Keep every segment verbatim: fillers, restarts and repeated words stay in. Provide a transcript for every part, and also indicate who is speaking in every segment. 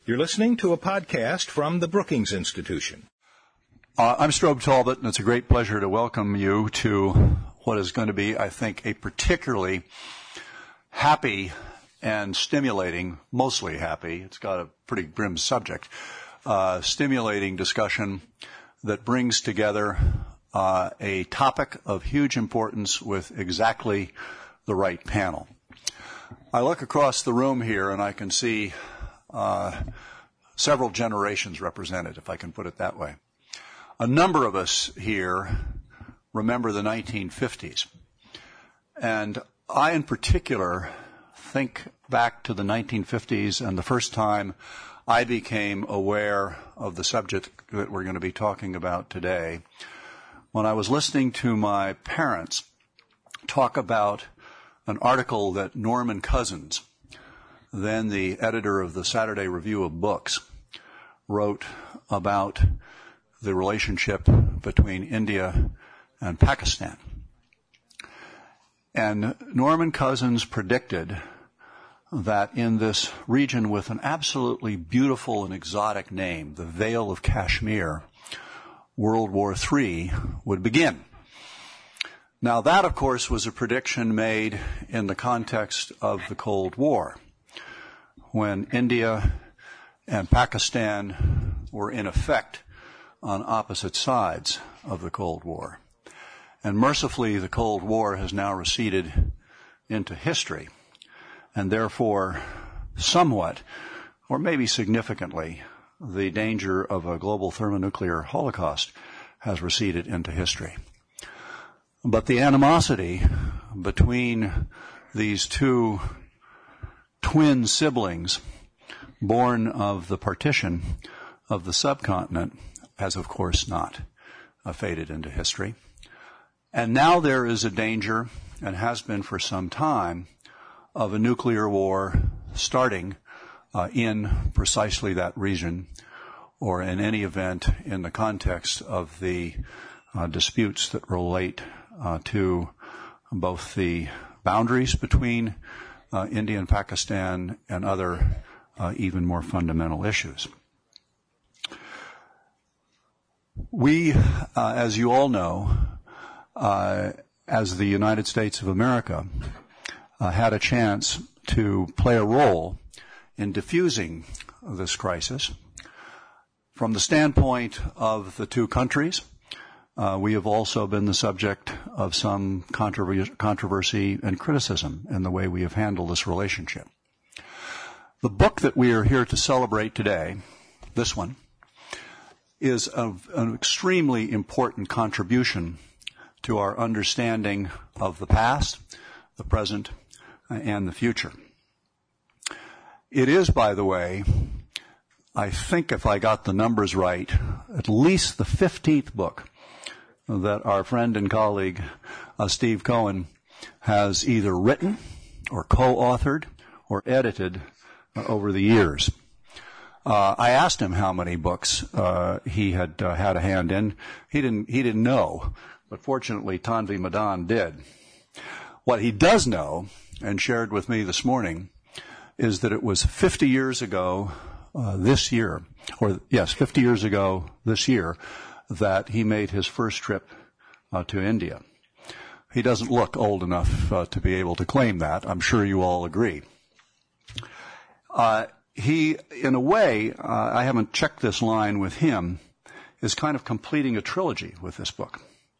Speaker 1: You're listening to a podcast from the Brookings Institution.
Speaker 2: Uh, I'm Strobe Talbot, and it's a great pleasure to welcome you to what is going to be, I think, a particularly happy and stimulating, mostly happy, it's got a pretty grim subject, uh, stimulating discussion that brings together uh, a topic of huge importance with exactly the right panel. I look across the room here and I can see uh, several generations represented, if I can put it that way. A number of us here remember the nineteen fifties. And I, in particular, think back to the nineteen fifties and the first time I became aware of the subject that we're going to be talking about today when I was listening to my parents talk about an article that Norman Cousins, then the editor of the Saturday Review of Books, wrote about the relationship between India and Pakistan. And Norman Cousins predicted that in this region with an absolutely beautiful and exotic name, the Vale of Kashmir, World War Three would begin. Now that, of course, was a prediction made in the context of the Cold War, when India and Pakistan were in effect on opposite sides of the Cold War. And mercifully, the Cold War has now receded into history, and therefore somewhat, or maybe significantly, the danger of a global thermonuclear holocaust has receded into history. But the animosity between these two twin siblings, born of the partition of the subcontinent, has of course not uh, faded into history. And now there is a danger, and has been for some time, of a nuclear war starting uh, in precisely that region, or in any event in the context of the uh, disputes that relate uh, to both the boundaries between uh, India and Pakistan and other uh, even more fundamental issues. We, uh, as you all know, uh, as the United States of America, uh, had a chance to play a role in diffusing this crisis. From the standpoint of the two countries, uh, we have also been the subject of some controversy, controversy and criticism in the way we have handled this relationship. The book that we are here to celebrate today, this one, is of an extremely important contribution to our understanding of the past, the present, and the future. It is, by the way, I think if I got the numbers right, at least the fifteenth book that our friend and colleague uh, Steve Cohen has either written or co-authored or edited uh, over the years. Uh, I asked him how many books uh, he had uh, had a hand in. He didn't. He didn't know, but fortunately, Tanvi Madan did. What he does know, and shared with me this morning, is that it was fifty years ago uh, this year, or yes, fifty years ago this year, that he made his first trip uh, to India. He doesn't look old enough uh, to be able to claim that. I'm sure you all agree. Uh, He, in a way, uh, I haven't checked this line with him, is kind of completing a trilogy with this book.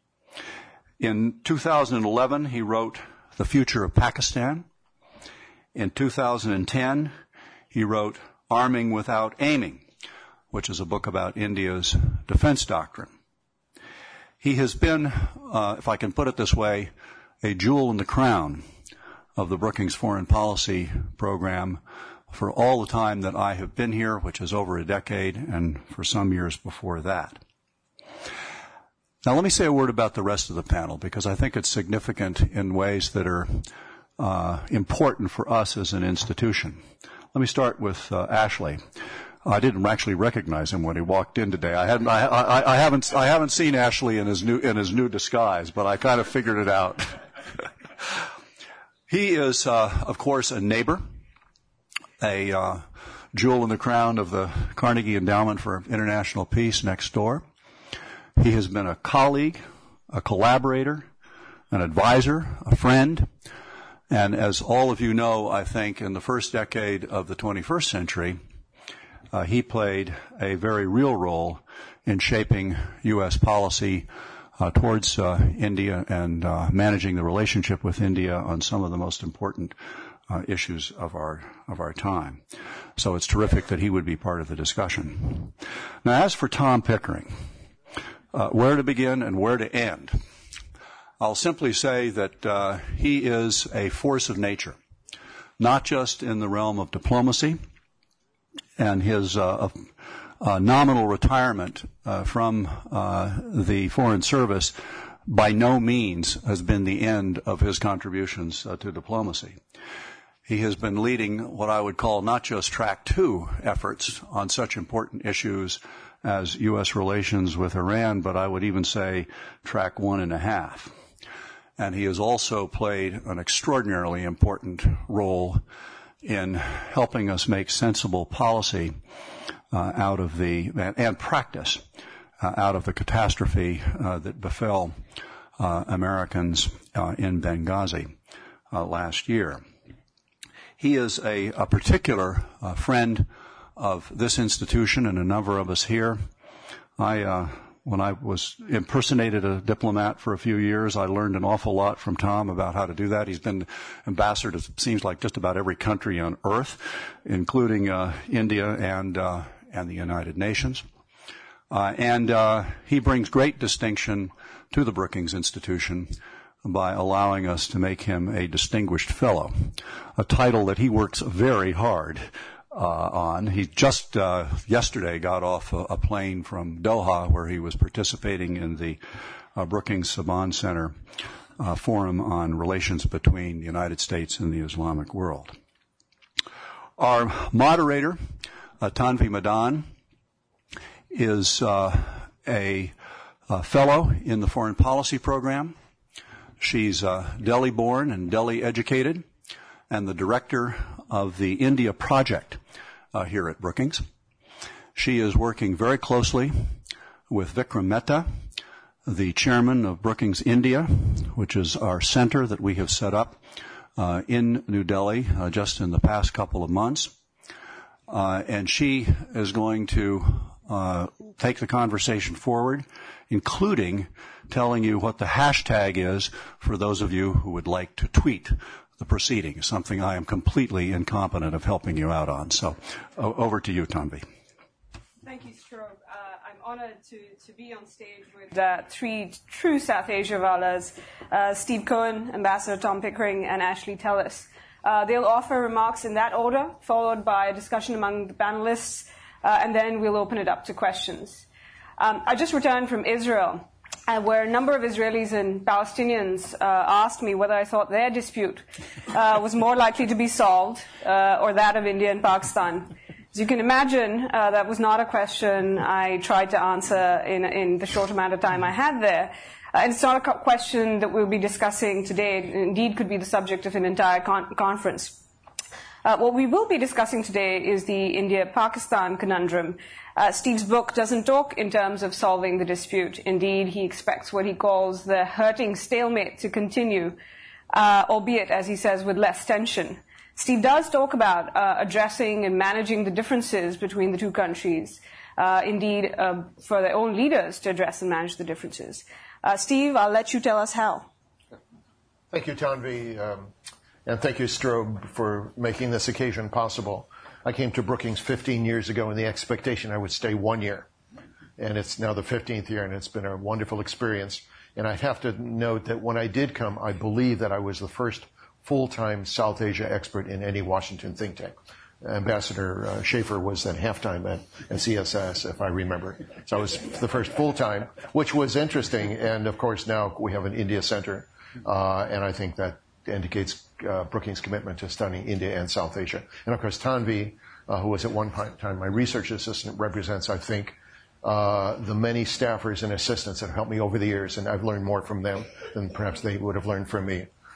Speaker 2: In two thousand eleven, he wrote The Future of Pakistan. In two thousand ten, he wrote Arming Without Aiming, which is a book about India's defense doctrine. He has been, uh, if I can put it this way, a jewel in the crown of the Brookings Foreign Policy Program for all the time that I have been here, which is over a decade, and for some years before that. Now let me say a word about the rest of the panel, because I think it's significant in ways that are uh, important for us as an institution. Let me start with uh, Ashley. I didn't actually recognize him when he walked in today. I hadn't. I, I, I haven't. I haven't seen Ashley in his new in his new disguise, but I kind of figured it out. He is, uh, of course, a neighbor, a uh, jewel in the crown of the Carnegie Endowment for International Peace next door. He has been a colleague, a collaborator, an advisor, a friend, and as all of you know, I think in the first decade of the twenty-first century, uh, he played a very real role in shaping U S policy uh, towards uh, India and uh, managing the relationship with India on some of the most important uh, issues of our of our time. So it's terrific that he would be part of the discussion. Now, as for Tom Pickering, uh, where to begin and where to end? I'll simply say that uh, he is a force of nature, not just in the realm of diplomacy, and his uh, uh, nominal retirement uh, from uh, the Foreign Service by no means has been the end of his contributions uh, to diplomacy. He has been leading what I would call not just track two efforts on such important issues as U S relations with Iran, but I would even say track one and a half. And he has also played an extraordinarily important role in helping us make sensible policy uh, out of the, and, and practice uh, out of the catastrophe uh, that befell uh, Americans uh, in Benghazi uh, last year. He is a, a particular uh, friend of this institution and a number of us here. I, uh, when I was impersonated a diplomat for a few years, I learned an awful lot from Tom about how to do that. He's been ambassador to, it seems like, just about every country on earth, including uh, India and uh, and the United Nations. Uh, and uh, he brings great distinction to the Brookings Institution by allowing us to make him a distinguished fellow, a title that he works very hard Uh, on. He just uh, yesterday got off a, a plane from Doha, where he was participating in the uh, Brookings Saban Center uh, Forum on Relations between the United States and the Islamic World. Our moderator, uh, Tanvi Madan, is uh, a, a fellow in the Foreign Policy Program. She's uh, Delhi-born and Delhi-educated, and the director of the India Project uh, here at Brookings. She is working very closely with Vikram Mehta, the chairman of Brookings India, which is our center that we have set up uh, in New Delhi uh, just in the past couple of months. Uh, and she is going to uh, take the conversation forward, including telling you what the hashtag is for those of you who would like to tweet the proceedings, something I am completely incompetent of helping you out on. So o- over to you, Tanvi.
Speaker 3: Thank you, Strobe. Uh, I'm honored to, to be on stage with uh, three true South Asia Valas, uh, Steve Cohen, Ambassador Tom Pickering, and Ashley Tellis. Uh, they'll offer remarks in that order, followed by a discussion among the panelists, uh, and then we'll open it up to questions. Um, I just returned from Israel, Uh, where a number of Israelis and Palestinians uh, asked me whether I thought their dispute uh, was more likely to be solved uh, or that of India and Pakistan. As you can imagine, uh, that was not a question I tried to answer in, in the short amount of time I had there. Uh, and it's not a co- question that we'll be discussing today. It indeed could be the subject of an entire con- conference. Uh, what we will be discussing today is the India-Pakistan conundrum. Uh, Steve's book doesn't talk in terms of solving the dispute. Indeed, he expects what he calls the hurting stalemate to continue, uh, albeit, as he says, with less tension. Steve does talk about uh, addressing and managing the differences between the two countries, uh, indeed, uh, for their own leaders to address and manage the differences. Uh, Steve, I'll let you tell us how.
Speaker 4: Thank you, Tanvi, um, and thank you, Strobe, for making this occasion possible. I came to Brookings fifteen years ago in the expectation I would stay one year. And it's now the fifteenth year, and it's been a wonderful experience. And I have to note that when I did come, I believe that I was the first full-time South Asia expert in any Washington think tank. Ambassador uh, Schaefer was then half-time at, at C S S, if I remember. So I was the first full-time, which was interesting. And, of course, now we have an India Center. Uh, and I think that indicates uh, Brookings' commitment to studying India and South Asia. And, of course, Tanvi, uh, who was at one time my research assistant, represents, I think, uh, the many staffers and assistants that have helped me over the years, and I've learned more from them than perhaps they would have learned from me.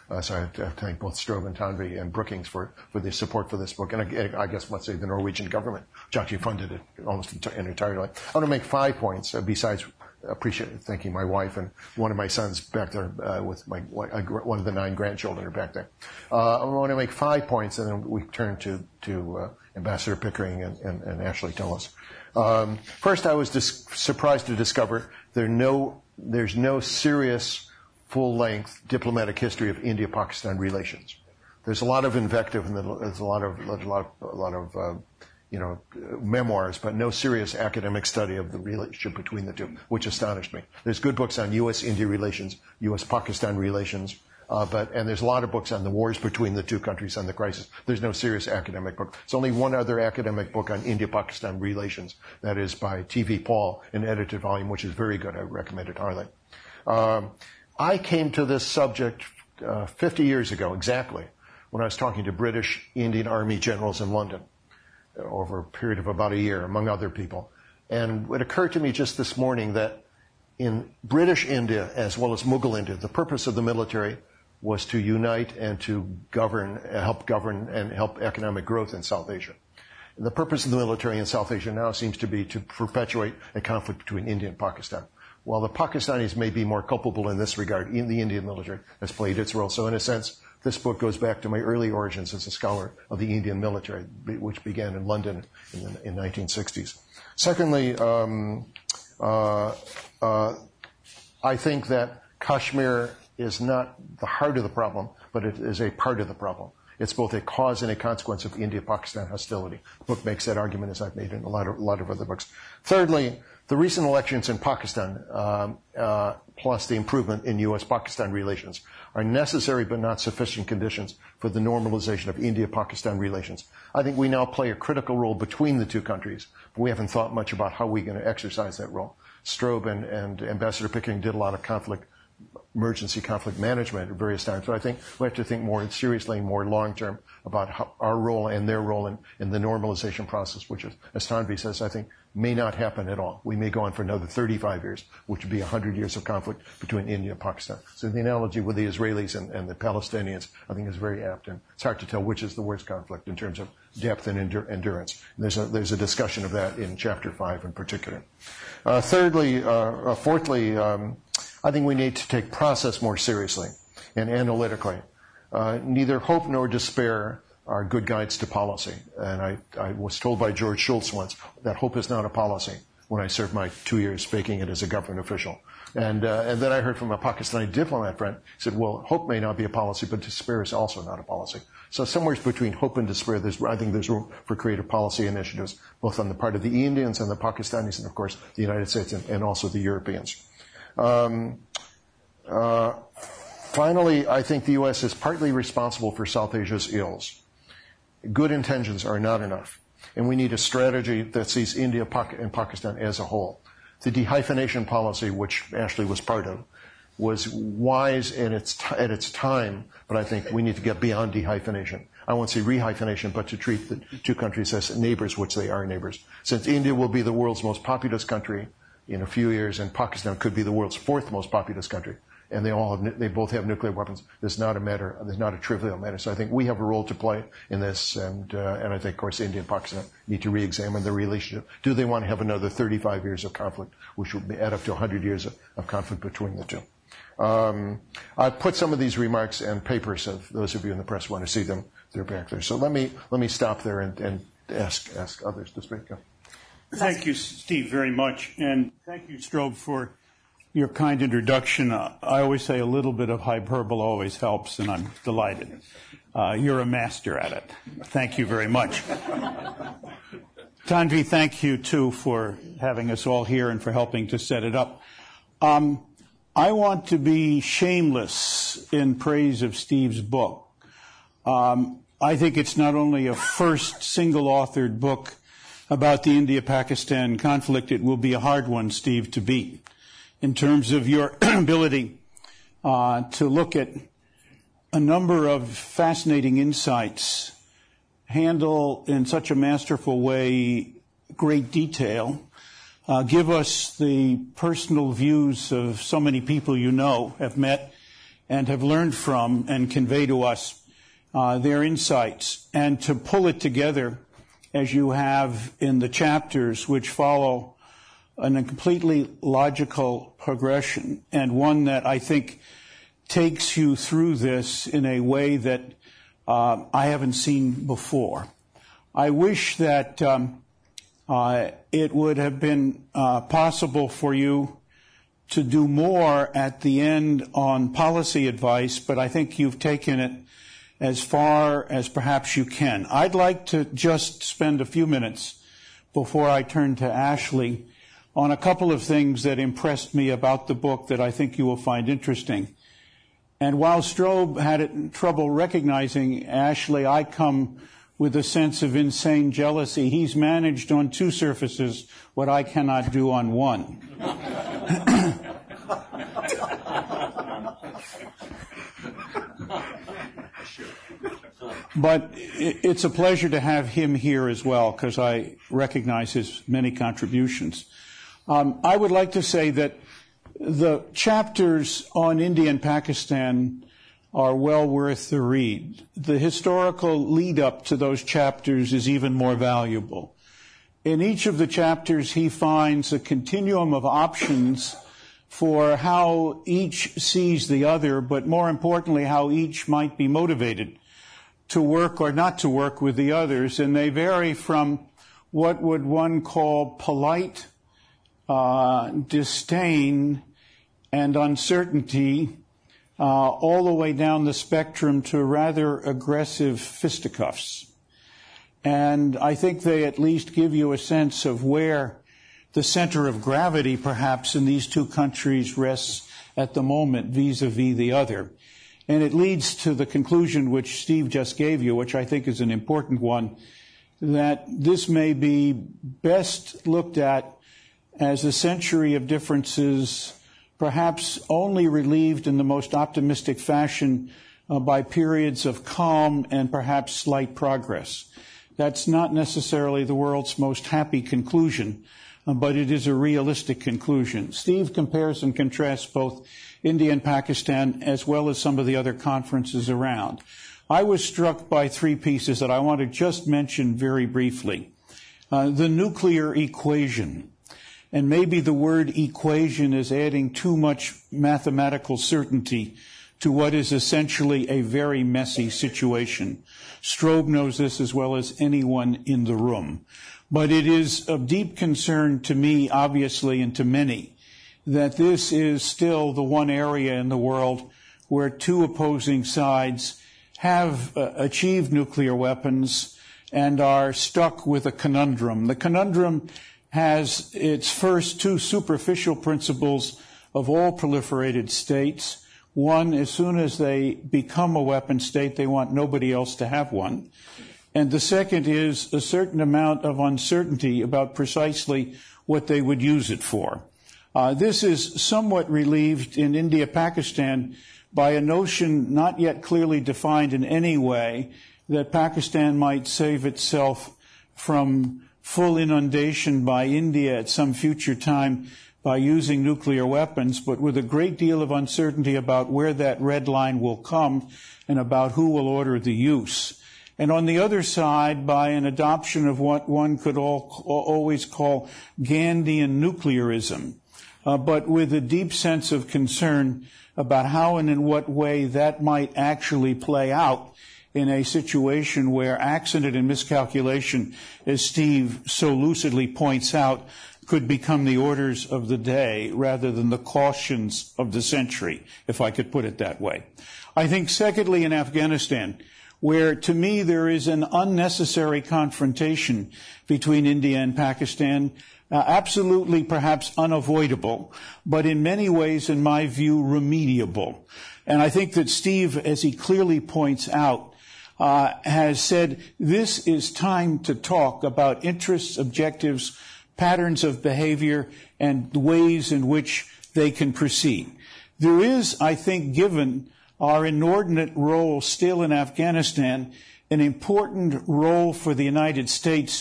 Speaker 4: Uh, so I have to thank both Strobe and Tanvi and Brookings for, for the support for this book. And I, I guess, let's say, the Norwegian government, which actually funded it almost entirely. I want to make five points, uh, besides appreciate thanking my wife and one of my sons back there uh, with my one of the nine grandchildren are back there. Uh, I want to make five points, and then we turn to, to uh, Ambassador Pickering and, and, and Ashley Tillis. Um, first, I was dis- surprised to discover there no, there's no serious full-length diplomatic history of India-Pakistan relations. There's a lot of invective and there's a lot of a lot of, a lot of uh, you know memoirs, but no serious academic study of the relationship between the two, which astonished me. There's good books on U S India relations, U S Pakistan relations, uh, but and there's a lot of books on the wars between the two countries and the crisis. There's no serious academic book. There's only one other academic book on India-Pakistan relations. That is by T V Paul, an edited volume, which is very good. I recommend it highly. Um, I came to this subject uh, fifty years ago, exactly, when I was talking to British Indian Army generals in London uh, over a period of about a year, among other people. And it occurred to me just this morning that in British India, as well as Mughal India, the purpose of the military was to unite and to govern, uh, help govern and help economic growth in South Asia. And the purpose of the military in South Asia now seems to be to perpetuate a conflict between India and Pakistan. While the Pakistanis may be more culpable in this regard, in the Indian military has played its role. So in a sense, this book goes back to my early origins as a scholar of the Indian military, which began in London in the in nineteen sixties. Secondly, um, uh, uh, I think that Kashmir is not the heart of the problem, but it is a part of the problem. It's both a cause and a consequence of India-Pakistan hostility. The book makes that argument, as I've made in a lot of, a lot of other books. Thirdly, the recent elections in Pakistan, um, uh, plus the improvement in U S Pakistan relations, are necessary but not sufficient conditions for the normalization of India-Pakistan relations. I think we now play a critical role between the two countries, but we haven't thought much about how we're going to exercise that role. Strobe and, and Ambassador Pickering did a lot of conflict emergency conflict management at various times. But I think we have to think more seriously, more long-term about how, our role and their role in, in the normalization process, which is, as Tanvi says, I think may not happen at all. We may go on for another thirty-five years, which would be one hundred years of conflict between India and Pakistan. So the analogy with the Israelis and, and the Palestinians, I think, is very apt. And it's hard to tell which is the worst conflict in terms of depth and endur- endurance. And there's a, there's a discussion of that in Chapter five in particular. Uh, thirdly, uh, uh, fourthly, um, I think we need to take process more seriously and analytically. Uh, neither hope nor despair are good guides to policy. And I, I was told by George Shultz once that hope is not a policy when I served my two years speaking it as a government official. And, uh, and then I heard from a Pakistani diplomat friend, he said, well, hope may not be a policy, but despair is also not a policy. So somewhere between hope and despair, there's, I think there's room for creative policy initiatives, both on the part of the Indians and the Pakistanis, and of course the United States and, and also the Europeans. Um, uh, finally, I think the U S is partly responsible for South Asia's ills. Good intentions are not enough, and we need a strategy that sees India and Pakistan as a whole. The dehyphenation policy, which Ashley was part of, was wise at its, t- at its time, but I think we need to get beyond dehyphenation. I won't say rehyphenation, but to treat the two countries as neighbors, which they are neighbors. Since India will be the world's most populous country in a few years, and Pakistan could be the world's fourth most populous country, and they all have, they both have nuclear weapons. It's not a matter, it's not a trivial matter. So I think we have a role to play in this, and uh, and I think, of course, India and Pakistan need to re-examine their relationship. Do they want to have another thirty-five years of conflict, which would add up to one hundred years of, of conflict between the two? Um, I put some of these remarks and papers of those of you in the press want to see them. They're back there. So let me let me stop there and, and ask ask others to speak.
Speaker 5: Thank you, Steve, very much, and thank you, Strobe, for your kind introduction. Uh, I always say a little bit of hyperbole always helps, and I'm delighted. Uh, you're a master at it. Thank you very much. Tanvi, thank you, too, for having us all here and for helping to set it up. Um, I want to be shameless in praise of Steve's book. Um, I think it's not only a first single-authored book about the India-Pakistan conflict, it will be a hard one, Steve, to beat in terms of your ability uh, to look at a number of fascinating insights, handle in such a masterful way great detail, uh, give us the personal views of so many people you know, have met, and have learned from and convey to us uh, their insights, and to pull it together as you have in the chapters which follow in a completely logical progression, and one that I think takes you through this in a way that uh, I haven't seen before. I wish that um, uh, it would have been uh, possible for you to do more at the end on policy advice, but I think you've taken it as far as perhaps you can. I'd like to just spend a few minutes before I turn to Ashley on a couple of things that impressed me about the book that I think you will find interesting. And while Strobe had it, trouble recognizing Ashley, I come with a sense of insane jealousy. He's managed on two surfaces what I cannot do on one. But it's a pleasure to have him here as well, because I recognize his many contributions. Um, I would like to say that the chapters on India and Pakistan are well worth the read. The historical lead-up to those chapters is even more valuable. In each of the chapters, he finds a continuum of options for how each sees the other, but more importantly, how each might be motivated to work or not to work with the others. And they vary from what would one call polite uh, disdain and uncertainty uh, all the way down the spectrum to rather aggressive fisticuffs. And I think they at least give you a sense of where the center of gravity, perhaps, in these two countries rests at the moment vis-a-vis the other. And it leads to the conclusion which Steve just gave you, which I think is an important one, that this may be best looked at as a century of differences, perhaps only relieved in the most optimistic fashion uh, by periods of calm and perhaps slight progress. That's not necessarily the world's most happy conclusion, uh, but it is a realistic conclusion. Steve compares and contrasts both India and Pakistan as well as some of the other conferences around. I was struck by three pieces that I want to just mention very briefly. Uh, the nuclear equation. And maybe the word equation is adding too much mathematical certainty to what is essentially a very messy situation. Strobe knows this as well as anyone in the room. But it is of deep concern to me, obviously, and to many, that this is still the one area in the world where two opposing sides have uh, achieved nuclear weapons and are stuck with a conundrum. The conundrum has its first two superficial principles of all proliferated states. One, as soon as they become a weapon state, they want nobody else to have one. And the second is a certain amount of uncertainty about precisely what they would use it for. Uh, this is somewhat relieved in India-Pakistan by a notion not yet clearly defined in any way that Pakistan might save itself from full inundation by India at some future time by using nuclear weapons, but with a great deal of uncertainty about where that red line will come and about who will order the use. And on the other side, by an adoption of what one could all, always call Gandhian nuclearism, uh, but with a deep sense of concern about how and in what way that might actually play out in a situation where accident and miscalculation, as Steve so lucidly points out, could become the orders of the day rather than the cautions of the century, if I could put it that way. I think, secondly, in Afghanistan, where to me there is an unnecessary confrontation between India and Pakistan, uh, absolutely perhaps unavoidable, but in many ways, in my view, remediable. And I think that Steve, as he clearly points out, uh, has said this is time to talk about interests, objectives, patterns of behavior, and ways in which they can proceed. There is, I think, given our inordinate role still in Afghanistan, an important role for the United States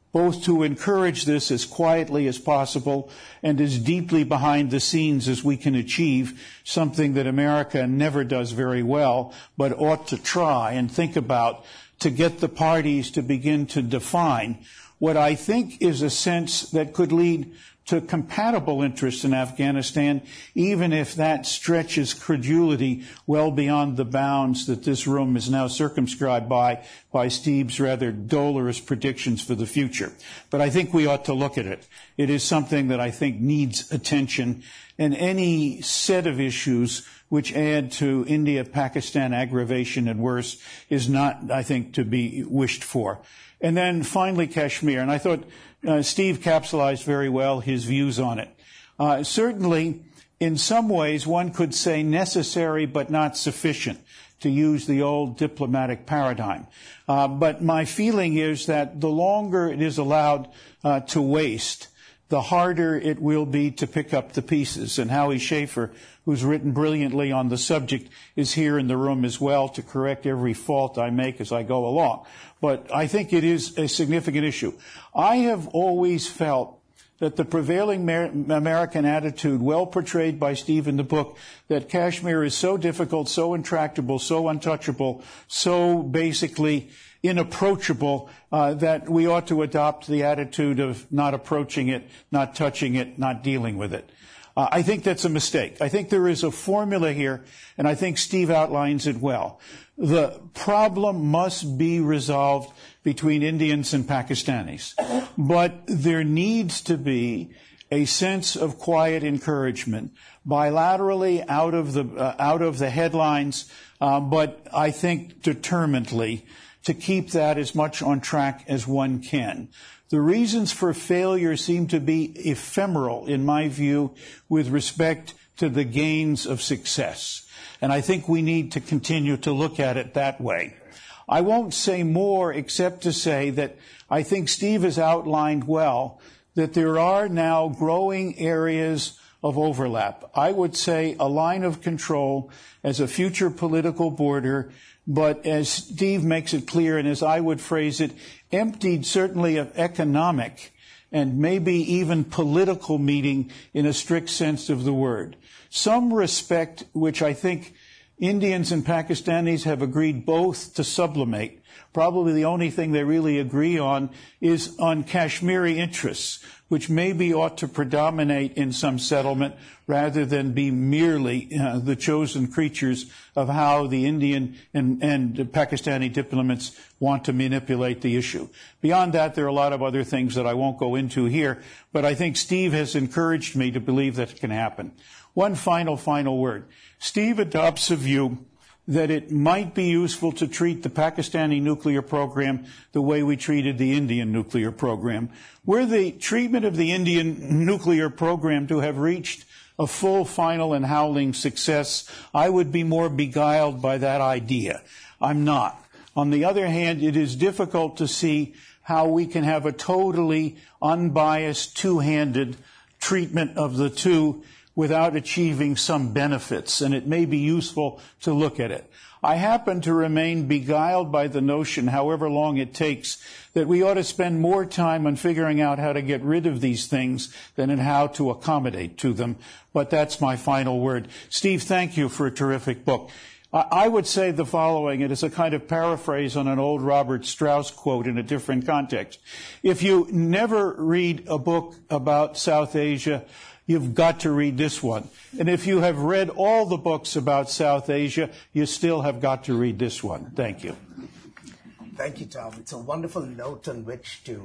Speaker 5: both to encourage this as quietly as possible and as deeply behind the scenes as we can achieve, something that America never does very well, but ought to try and think about to get the parties to begin to define what I think is a sense that could lead to compatible interests in Afghanistan, even if that stretches credulity well beyond the bounds that this room is now circumscribed by, by Steve's rather dolorous predictions for the future. But I think we ought to look at it. It is something that I think needs attention, and any set of issues which add to India-Pakistan aggravation and worse is not, I think, to be wished for. And then finally, Kashmir, and I thought uh, Steve capsulized very well his views on it. Uh, certainly, in some ways, one could say necessary but not sufficient, to use the old diplomatic paradigm. Uh, but my feeling is that the longer it is allowed uh, to waste, the harder it will be to pick up the pieces. And Howie Schaefer, who's written brilliantly on the subject, is here in the room as well to correct every fault I make as I go along. But I think it is a significant issue. I have always felt that the prevailing American attitude, well portrayed by Steve in the book, that Kashmir is so difficult, so intractable, so untouchable, so basically inapproachable, uh, that we ought to adopt the attitude of not approaching it, not touching it, not dealing with it. Uh, I think that's a mistake. I think there is a formula here, and I think Steve outlines it well. The problem must be resolved between Indians and Pakistanis. But there needs to be a sense of quiet encouragement, bilaterally out of the, uh, out of the headlines, uh, but I think determinedly to keep that as much on track as one can. The reasons for failure seem to be ephemeral, in my view, with respect to the gains of success. And I think we need to continue to look at it that way. I won't say more except to say that I think Steve has outlined well that there are now growing areas of overlap. I would say a line of control as a future political border, but as Steve makes it clear, and as I would phrase it, emptied certainly of economic and maybe even political meaning in a strict sense of the word. Some respect, which I think Indians and Pakistanis have agreed both to sublimate. Probably the only thing they really agree on is on Kashmiri interests, which maybe ought to predominate in some settlement rather than be merely uh, the chosen creatures of how the Indian and, and Pakistani diplomats want to manipulate the issue. Beyond that, there are a lot of other things that I won't go into here, but I think Steve has encouraged me to believe that it can happen. One final, final word. Steve adopts a view that it might be useful to treat the Pakistani nuclear program the way we treated the Indian nuclear program. Were the treatment of the Indian nuclear program to have reached a full, final, and howling success, I would be more beguiled by that idea. I'm not. On the other hand, it is difficult to see how we can have a totally unbiased, two-handed treatment of the two without achieving some benefits, and it may be useful to look at it. I happen to remain beguiled by the notion, however long it takes, that we ought to spend more time on figuring out how to get rid of these things than in how to accommodate to them. But that's my final word. Steve, thank you for a terrific book. I would say the following. It is a kind of paraphrase on an old Robert Strauss quote in a different context. If you never read a book about South Asia, you've got to read this one. And if you have read all the books about South Asia, you still have got to read this one. Thank you.
Speaker 6: Thank you, Tom. It's a wonderful note on which to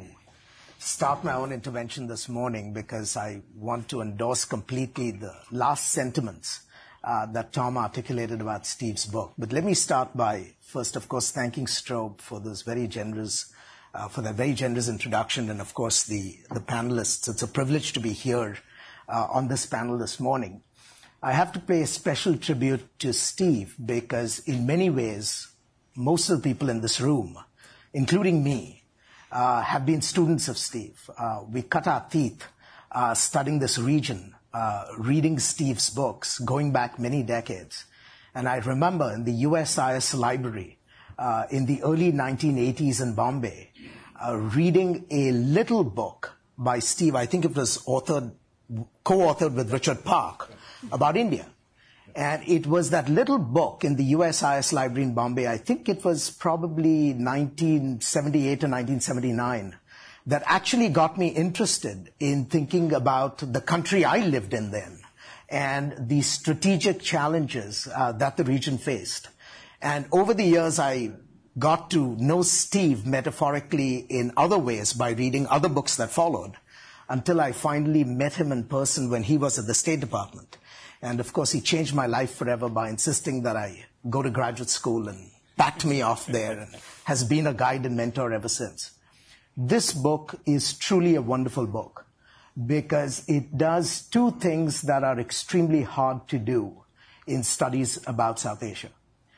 Speaker 6: start my own intervention this morning, because I want to endorse completely the last sentiments uh, that Tom articulated about Steve's book. But let me start by, first, of course, thanking Strobe for this very generous uh, for that very generous introduction, and, of course, the, the panelists. It's a privilege to be here Uh, on this panel this morning. I have to pay a special tribute to Steve because in many ways, most of the people in this room, including me, uh, have been students of Steve. Uh, we cut our teeth uh, studying this region, uh, reading Steve's books, going back many decades. And I remember in the U S I S library uh, in the early nineteen eighties in Bombay, uh, reading a little book by Steve. I think it was authored, co-authored with Richard Park about India. And it was that little book in the U S I S Library in Bombay, I think it was probably nineteen seventy-eight or nineteen seventy-nine, that actually got me interested in thinking about the country I lived in then and the strategic challenges uh, that the region faced. And over the years, I got to know Steve metaphorically in other ways by reading other books that followed, until I finally met him in person when he was at the State Department. And of course, he changed my life forever by insisting that I go to graduate school and backed me off there and has been a guide and mentor ever since. This book is truly a wonderful book because it does two things that are extremely hard to do in studies about South Asia.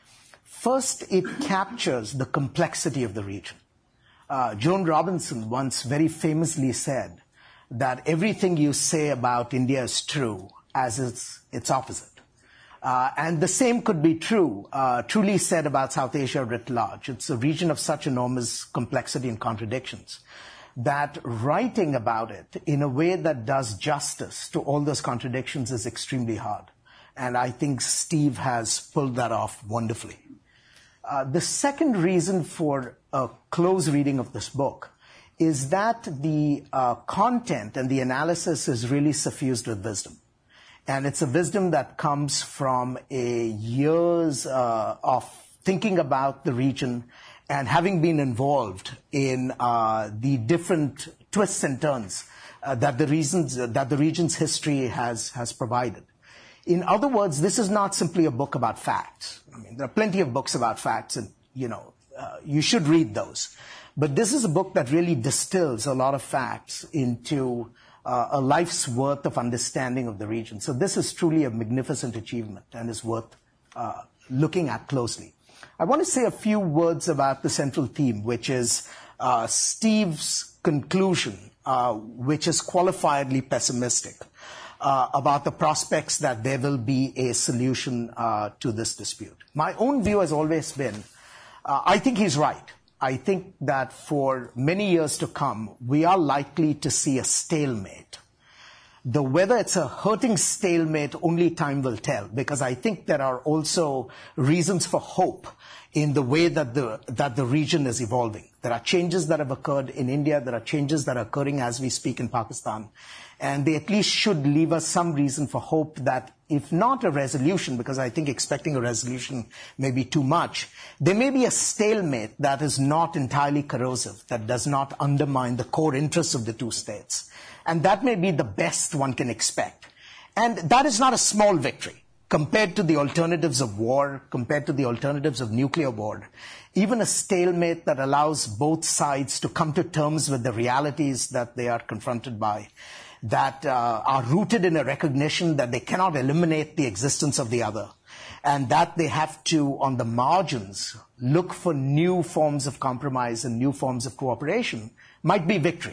Speaker 6: First, it captures the complexity of the region. Uh, Joan Robinson once very famously said that everything you say about India is true as its, its opposite. Uh, and the same could be true, uh, truly said about South Asia writ large. It's a region of such enormous complexity and contradictions that writing about it in a way that does justice to all those contradictions is extremely hard. And I think Steve has pulled that off wonderfully. Uh, the second reason for a close reading of this book is that the uh, content and the analysis is really suffused with wisdom. And it's a wisdom that comes from a years uh, of thinking about the region and having been involved in uh, the different twists and turns uh, that the reasons that the region's history has has provided. In other words, this is not simply a book about facts. I mean, there are plenty of books about facts, and you know uh, you should read those. But this is a book that really distills a lot of facts into Uh, a life's worth of understanding of the region. So this is truly a magnificent achievement and is worth uh, looking at closely. I want to say a few words about the central theme, which is uh, Steve's conclusion, uh, which is qualifiedly pessimistic uh, about the prospects that there will be a solution uh, to this dispute. My own view has always been, uh, I think he's right. I think that for many years to come, we are likely to see a stalemate. Though whether it's a hurting stalemate, only time will tell, because I think there are also reasons for hope in the way that the, that the region is evolving. There are changes that have occurred in India. There are changes that are occurring as we speak in Pakistan. And they at least should leave us some reason for hope that if not a resolution, because I think expecting a resolution may be too much, there may be a stalemate that is not entirely corrosive, that does not undermine the core interests of the two states. And that may be the best one can expect. And that is not a small victory. Compared to the alternatives of war, compared to the alternatives of nuclear war, even a stalemate that allows both sides to come to terms with the realities that they are confronted by, that uh, are rooted in a recognition that they cannot eliminate the existence of the other, and that they have to, on the margins, look for new forms of compromise and new forms of cooperation, might be victory.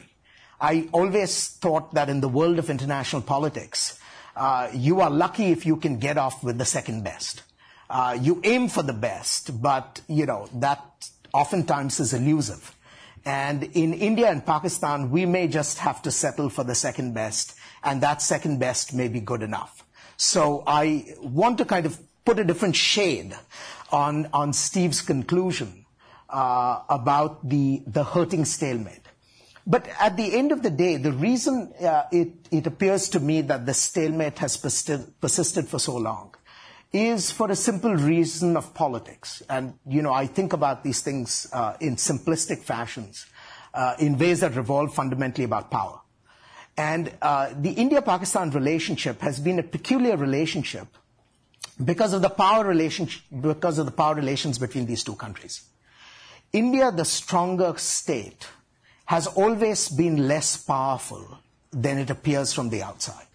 Speaker 6: I always thought that in the world of international politics, uh, you are lucky if you can get off with the second best. Uh, you aim for the best, but, you know, that oftentimes is elusive. And in India and Pakistan, we may just have to settle for the second best, and that second best may be good enough. So I want to kind of put a different shade on, on Steve's conclusion uh, about the, the hurting stalemate. But at the end of the day, the reason uh, it, it appears to me that the stalemate has persisted, persisted for so long is for a simple reason of politics. And, you know, I think about these things uh, in simplistic fashions, uh, in ways that revolve fundamentally about power. And uh, the India-Pakistan relationship has been a peculiar relationship because of the power relationship, because of the power relations between these two countries. India, the stronger state, has always been less powerful than it appears from the outside.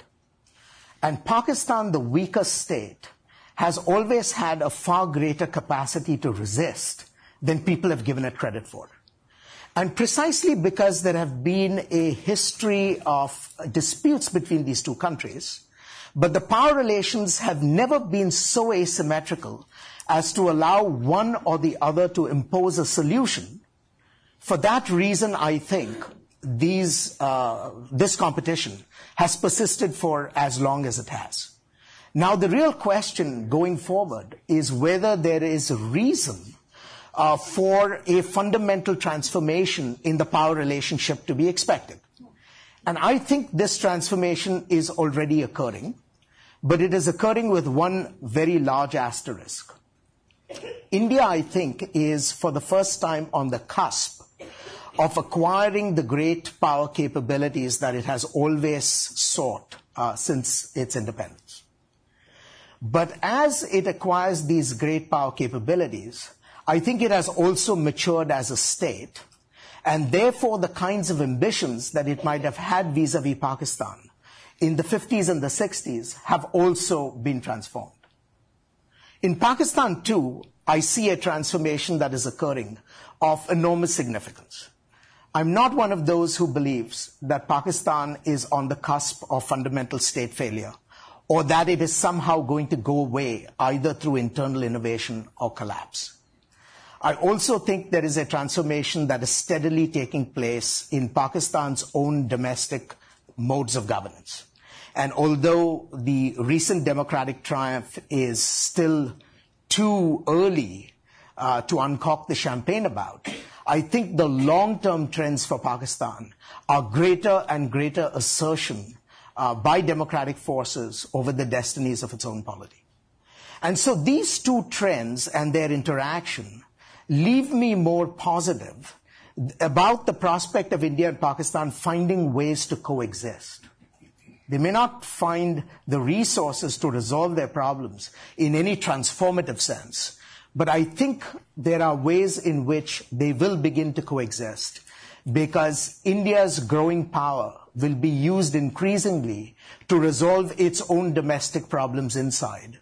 Speaker 6: And Pakistan, the weaker state, has always had a far greater capacity to resist than people have given it credit for. And precisely because there have been a history of disputes between these two countries, but the power relations have never been so asymmetrical as to allow one or the other to impose a solution For that reason, I think these, uh, this competition has persisted for as long as it has. Now, the real question going forward is whether there is a reason uh, for a fundamental transformation in the power relationship to be expected. And I think this transformation is already occurring, but it is occurring with one very large asterisk. India, I think, is for the first time on the cusp of acquiring the great power capabilities that it has always sought uh, since its independence. But as it acquires these great power capabilities, I think it has also matured as a state, and therefore the kinds of ambitions that it might have had vis-a-vis Pakistan in the fifties and the sixties have also been transformed. In Pakistan, too, I see a transformation that is occurring of enormous significance. I'm not one of those who believes that Pakistan is on the cusp of fundamental state failure, or that it is somehow going to go away either through internal innovation or collapse. I also think there is a transformation that is steadily taking place in Pakistan's own domestic modes of governance. And although the recent democratic triumph is still too early uh, to uncork the champagne about, I think the long-term trends for Pakistan are greater and greater assertion uh, by democratic forces over the destinies of its own polity. And so these two trends and their interaction leave me more positive about the prospect of India and Pakistan finding ways to coexist. They may not find the resources to resolve their problems in any transformative sense, but I think there are ways in which they will begin to coexist, because India's growing power will be used increasingly to resolve its own domestic problems inside,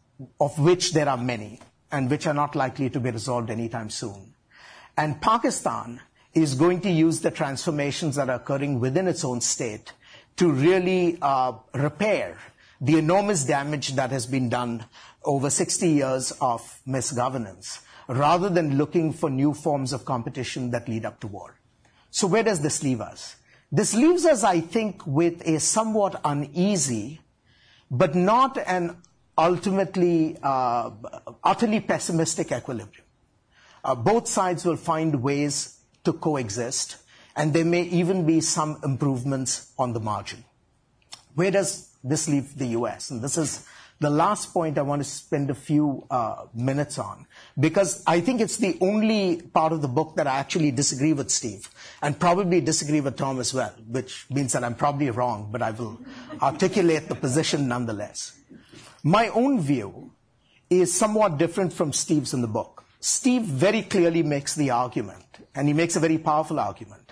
Speaker 6: of which there are many, and which are not likely to be resolved anytime soon. And Pakistan is going to use the transformations that are occurring within its own state to really uh, repair the enormous damage that has been done over sixty years of misgovernance, rather than looking for new forms of competition that lead up to war. So where does this leave us? This leaves us, I think, with a somewhat uneasy, but not an ultimately uh, utterly pessimistic equilibrium. Uh, both sides will find ways to coexist, and there may even be some improvements on the margin. Where does this leave the U S? And this is the last point I want to spend a few uh, minutes on, because I think it's the only part of the book that I actually disagree with Steve, and probably disagree with Tom as well, which means that I'm probably wrong, but I will articulate the position nonetheless. My own view is somewhat different from Steve's in the book. Steve very clearly makes the argument, and he makes a very powerful argument,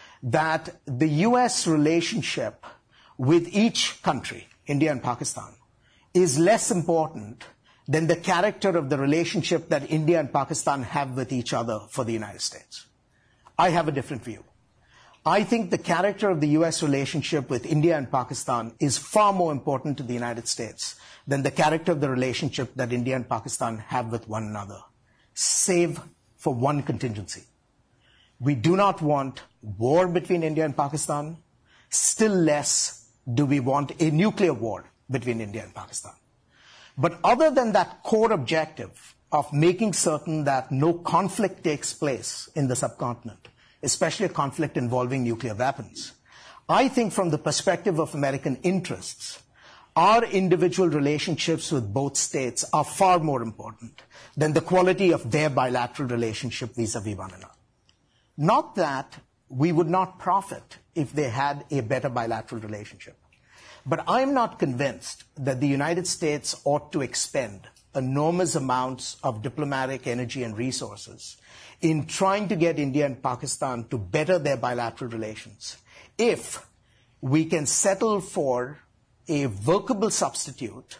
Speaker 6: that the U S relationship with each country, India and Pakistan, is less important than the character of the relationship that India and Pakistan have with each other for the United States. I have a different view. I think the character of the U S relationship with India and Pakistan is far more important to the United States than the character of the relationship that India and Pakistan have with one another, save for one contingency. We do not want war between India and Pakistan. Still less do we want a nuclear war between India and Pakistan. But other than that core objective of making certain that no conflict takes place in the subcontinent, especially a conflict involving nuclear weapons, I think from the perspective of American interests, our individual relationships with both states are far more important than the quality of their bilateral relationship vis-a-vis one another. Not that we would not profit if they had a better bilateral relationship. But I'm not convinced that the United States ought to expend enormous amounts of diplomatic energy and resources in trying to get India and Pakistan to better their bilateral relations if we can settle for a workable substitute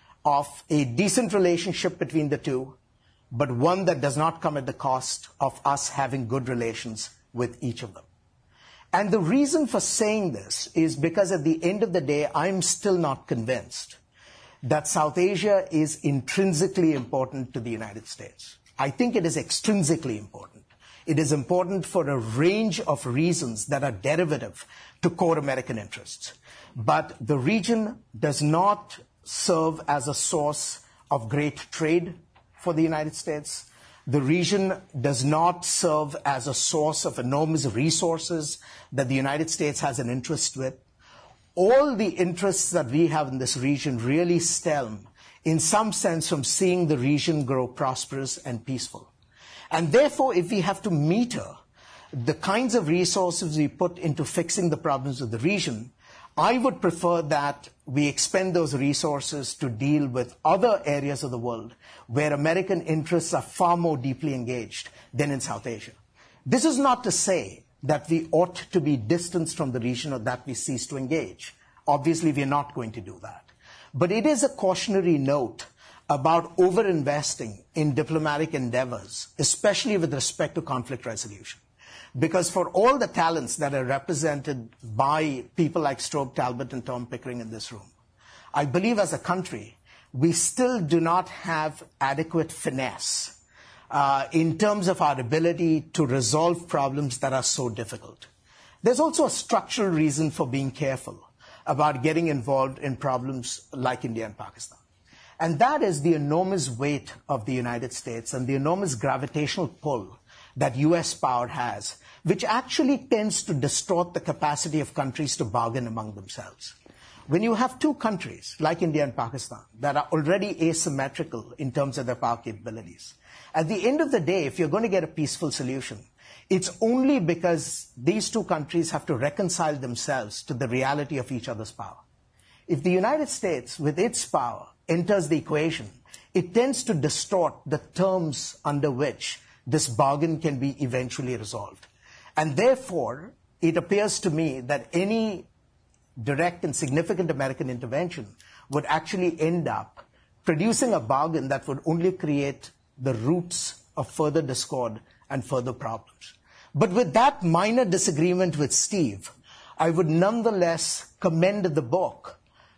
Speaker 6: of a decent relationship between the two, but one that does not come at the cost of us having good relations with each of them. And the reason for saying this is because at the end of the day, I'm still not convinced that South Asia is intrinsically important to the United States. I think it is extrinsically important. It is important for a range of reasons that are derivative to core American interests. But the region does not serve as a source of great trade for the United States. The region does not serve as a source of enormous resources that the United States has an interest with. All the interests that we have in this region really stem, in some sense, from seeing the region grow prosperous and peaceful. And therefore, if we have to meter the kinds of resources we put into fixing the problems of the region, I would prefer that we expend those resources to deal with other areas of the world where American interests are far more deeply engaged than in South Asia. This is not to say that we ought to be distanced from the region or that we cease to engage. Obviously, we are not going to do that. But it is a cautionary note about overinvesting in diplomatic endeavors, especially with respect to conflict resolution. Because for all the talents that are represented by people like Strobe Talbott and Tom Pickering in this room, I believe as a country, we still do not have adequate finesse uh, in terms of our ability to resolve problems that are so difficult. There's also a structural reason for being careful about getting involved in problems like India and Pakistan. And that is the enormous weight of the United States and the enormous gravitational pull that U S power has, which actually tends to distort the capacity of countries to bargain among themselves. When you have two countries, like India and Pakistan, that are already asymmetrical in terms of their power capabilities, at the end of the day, if you're going to get a peaceful solution, it's only because these two countries have to reconcile themselves to the reality of each other's power. If the United States, with its power, enters the equation, it tends to distort the terms under which this bargain can be eventually resolved. And therefore, it appears to me that any direct and significant American intervention would actually end up producing a bargain that would only create the roots of further discord and further problems. But with that minor disagreement with Steve, I would nonetheless commend the book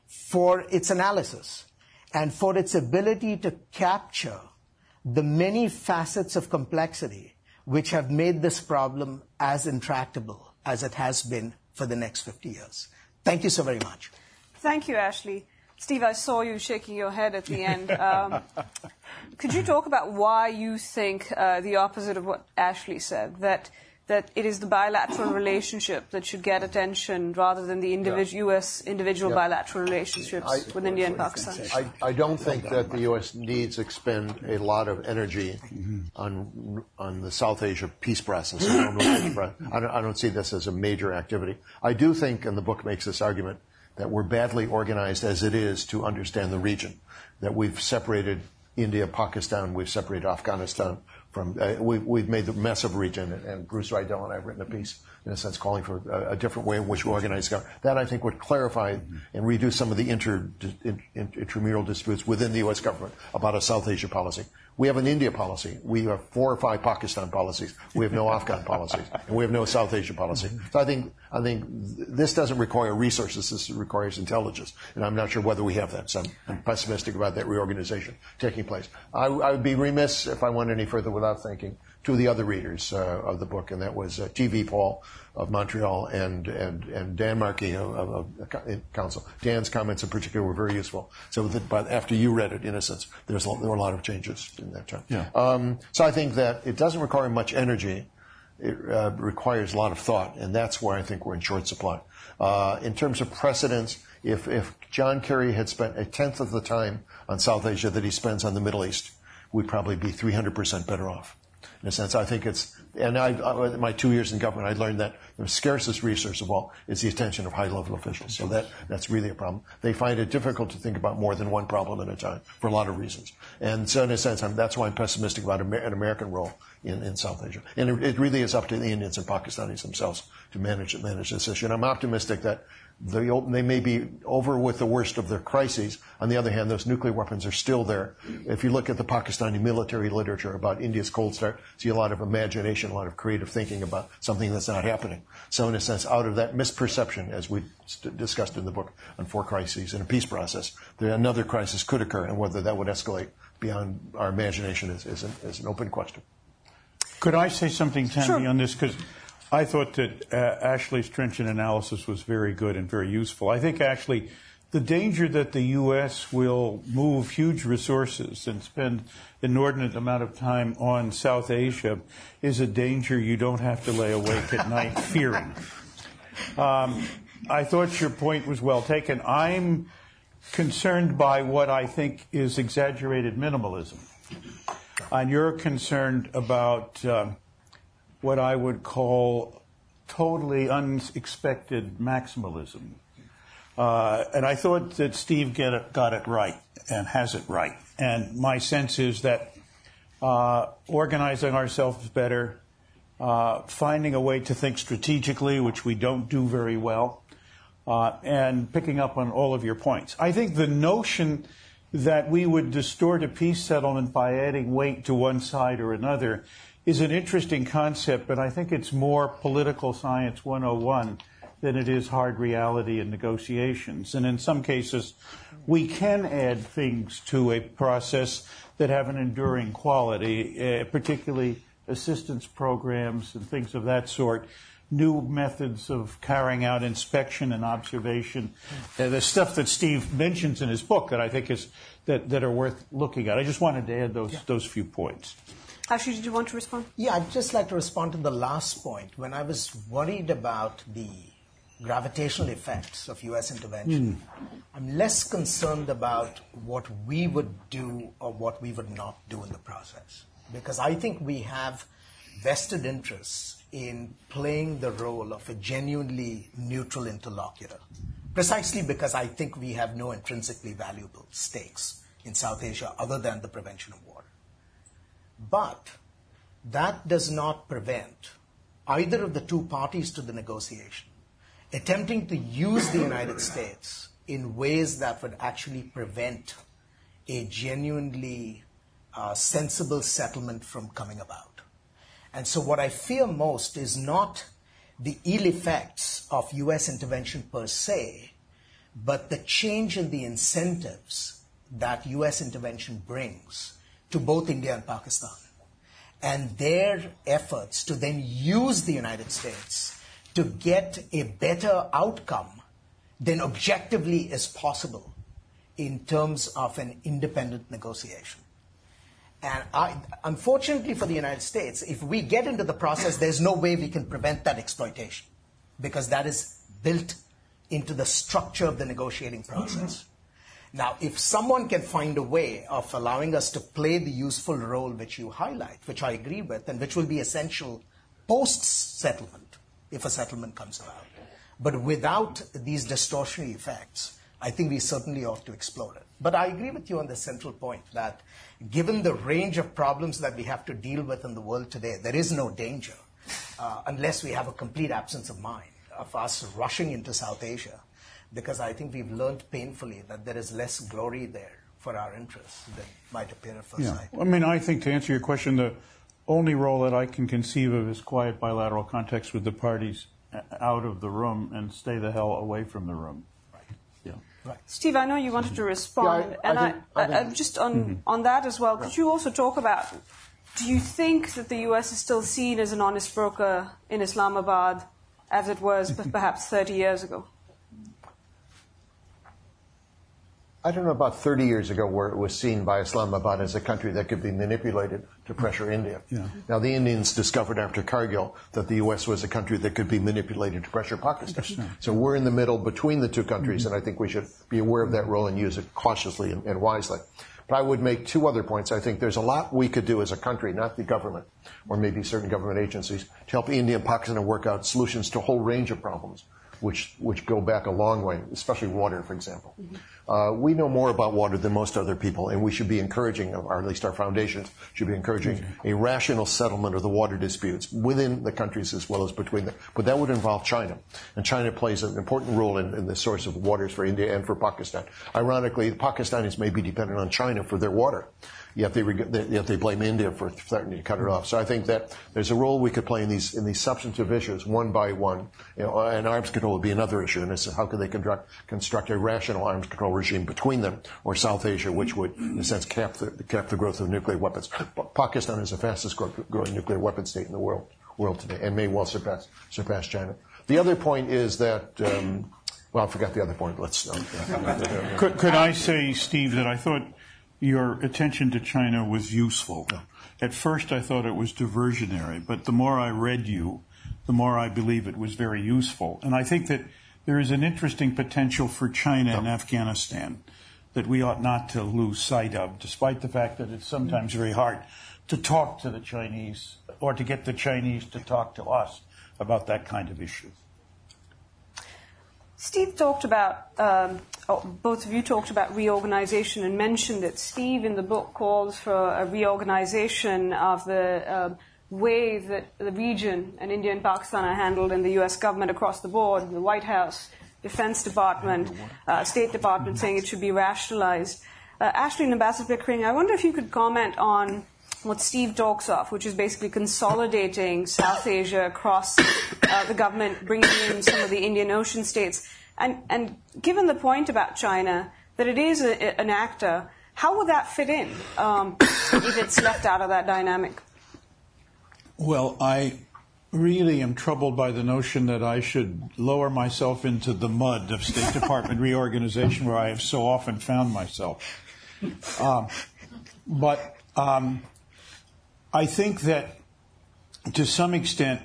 Speaker 6: for its analysis and for its ability to capture the many facets of complexity which have made this problem as intractable as it has been for the next fifty years. Thank you so very much.
Speaker 3: Thank you, Ashley. Steve, I saw you shaking your head at the end. Um, could you talk about why you think uh, the opposite of what Ashley said, that that it is the bilateral relationship that should get attention rather than the individu- U S individual yeah. bilateral relationships I, with India and Pakistan?
Speaker 4: I, I don't think that the U S needs to expend a lot of energy on on the South Asia peace process. I don't, I don't, I don't see this as a major activity. I do think, and the book makes this argument, that we're badly organized as it is to understand the region, that we've separated India, Pakistan, we've separated Afghanistan from, uh, we've, we've made the mess of region, and, and Bruce Rydell and I have written a piece, in a sense, calling for a, a different way in which we organize government. That, I think, would clarify and reduce some of the inter, in, intramural disputes within the U S government about a South Asia policy. We have an India policy. We have four or five Pakistan policies. We have no Afghan policies, and we have no South Asia policy. So I think I think this doesn't require resources. This requires intelligence, and I'm not sure whether we have that. So I'm, I'm pessimistic about that reorganization taking place. I, I would be remiss if I went any further without thanking two of the other readers uh, of the book, and that was uh, T V Paul of Montreal and and and Dan Markey of, of, of Council. Dan's comments in particular were very useful. So, that, but after you read it, in a sense, there's a, there were a lot of changes in that time.
Speaker 2: Yeah.
Speaker 4: Um, so I think that it doesn't require much energy. It uh, requires a lot of thought, and that's where I think we're in short supply. Uh, in terms of precedents, if if John Kerry had spent a tenth of the time on South Asia that he spends on the Middle East, we'd probably be three hundred percent better off. In a sense, I think it's, and I, I, my two years in government, I learned that the scarcest resource of all is the attention of high-level officials. So that, that's really a problem. They find it difficult to think about more than one problem at a time for a lot of reasons. And so in a sense, I'm, that's why I'm pessimistic about Amer- an American role in, in South Asia. And it, it really is up to the Indians and Pakistanis themselves to manage, manage this issue. And I'm optimistic that They, they may be over with the worst of their crises. On the other hand, those nuclear weapons are still there. If you look at the Pakistani military literature about India's cold start, see a lot of imagination, a lot of creative thinking about something that's not happening. So in a sense, out of that misperception, as we st- discussed in the book on four crises in a peace process, there, another crisis could occur, and whether that would escalate beyond our imagination is, is, an, is an open question.
Speaker 5: Could I say something, Tanvi,
Speaker 3: Sure.
Speaker 5: on this? Because I thought that uh, Ashley's trenchant analysis was very good and very useful. I think, actually, the danger that the U S will move huge resources and spend inordinate amount of time on South Asia is a danger you don't have to lay awake at night fearing. Um, I thought your point was well taken. I'm concerned by what I think is exaggerated minimalism. And you're concerned about uh, what I would call totally unexpected maximalism. Uh, and I thought that Steve get it, got it right and has it right. And my sense is that uh, organizing ourselves better, uh, finding a way to think strategically, which we don't do very well, uh, and picking up on all of your points. I think the notion that we would distort a peace settlement by adding weight to one side or another is an interesting concept, but I think it's more political science one oh one than it is hard reality in negotiations. And in some cases, we can add things to a process that have an enduring quality, uh, particularly assistance programs and things of that sort, new methods of carrying out inspection and observation, uh, the stuff that Steve mentions in his book that I think is that, that are worth looking at. I just wanted to add those, yeah. those few points.
Speaker 3: Ashley, did you want to respond?
Speaker 6: Yeah, I'd just like to respond to the last point. When I was worried about the gravitational effects of U S intervention, mm. I'm less concerned about what we would do or what we would not do in the process. Because I think we have vested interests in playing the role of a genuinely neutral interlocutor, precisely because I think we have no intrinsically valuable stakes in South Asia other than the prevention of war. But that does not prevent either of the two parties to the negotiation attempting to use the United States in ways that would actually prevent a genuinely uh, sensible settlement from coming about. And so what I fear most is not the ill effects of U S intervention per se, but the change in the incentives that U S intervention brings to both India and Pakistan, and their efforts to then use the United States to get a better outcome than objectively is possible in terms of an independent negotiation. And I, unfortunately for the United States, if we get into the process, there's no way we can prevent that exploitation, because that is built into the structure of the negotiating process. Now, if someone can find a way of allowing us to play the useful role which you highlight, which I agree with, and which will be essential post-settlement, if a settlement comes about, but without these distortionary effects, I think we certainly ought to explore it. But I agree with you on the central point that given the range of problems that we have to deal with in the world today, there is no danger, uh, unless we have a complete absence of mind, of us rushing into South Asia, because I think we've learned painfully that there is less glory there for our interests than might appear at first
Speaker 5: yeah.
Speaker 6: sight.
Speaker 5: I mean, I think to answer your question, the only role that I can conceive of is quiet bilateral contacts with the parties out of the room and stay the hell away from the room.
Speaker 6: Right.
Speaker 5: Yeah.
Speaker 6: Right.
Speaker 3: Steve, I know you wanted to respond,
Speaker 4: yeah, I,
Speaker 3: and
Speaker 4: I, think,
Speaker 3: I,
Speaker 4: I, think,
Speaker 3: I, just on
Speaker 5: mm-hmm.
Speaker 3: on that as well. Could you also talk about? Do you think that the U S is still seen as an honest broker in Islamabad, as it was perhaps thirty years ago?
Speaker 4: I don't know about thirty years ago where it was seen by Islamabad as a country that could be manipulated to pressure India.
Speaker 5: Yeah.
Speaker 4: Now, the Indians discovered after Kargil that the U S was a country that could be manipulated to pressure Pakistan. So we're in the middle between the two countries, mm-hmm. and I think we should be aware of that role and use it cautiously and, and wisely. But I would make two other points. I think there's a lot we could do as a country, not the government, or maybe certain government agencies, to help India and Pakistan work out solutions to a whole range of problems, which which go back a long way, especially water, for example. Mm-hmm. Uh, we know more about water than most other people, and we should be encouraging, or at least our foundations should be encouraging, mm-hmm. a rational settlement of the water disputes within the countries as well as between them. But that would involve China, and China plays an important role in, in the source of waters for India and for Pakistan. Ironically, the Pakistanis may be dependent on China for their water. yet they, yet they blame India for threatening to cut it off. So I think that there's a role we could play in these in these substantive issues, one by one. You know, and arms control would be another issue, and it's how could they construct, construct a rational arms control regime between them, or South Asia, which would, in a sense, cap the, cap the growth of nuclear weapons. Pakistan is the fastest growing nuclear weapon state in the world, world today, and may well surpass, surpass China. The other point is that, um, well, I forgot the other point. Let's. Uh,
Speaker 5: could, could I say, Steve, that I thought your attention to China was useful. At first, I thought it was diversionary, but the more I read you, the more I believe it was very useful. And I think that there is an interesting potential for China and Afghanistan that we ought not to lose sight of, despite the fact that it's sometimes very hard to talk to the Chinese or to get the Chinese to talk to us about that kind of issue.
Speaker 3: Steve talked about, um, oh, both of you talked about reorganization and mentioned that Steve in the book calls for a reorganization of the uh, way that the region and India and Pakistan are handled in the U S government across the board, the White House, Defense Department, uh, State Department saying it should be rationalized. Uh, Ashley and Ambassador Pickering, I wonder if you could comment on what Steve talks of, which is basically consolidating South Asia across uh, the government, bringing in some of the Indian Ocean states. And, and given the point about China, that it is a, an actor, how would that fit in um, if it's left out of that dynamic?
Speaker 5: Well, I really am troubled by the notion that I should lower myself into the mud of State Department reorganization where I have so often found myself. Um, but... Um, I think that, to some extent,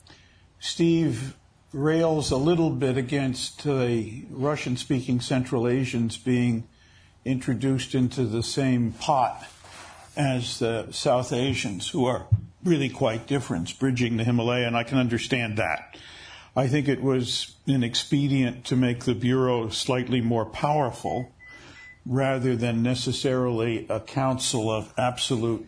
Speaker 5: Steve rails a little bit against the Russian-speaking Central Asians being introduced into the same pot as the South Asians, who are really quite different, bridging the Himalaya, and I can understand that. I think it was inexpedient to make the Bureau slightly more powerful rather than necessarily a council of absolute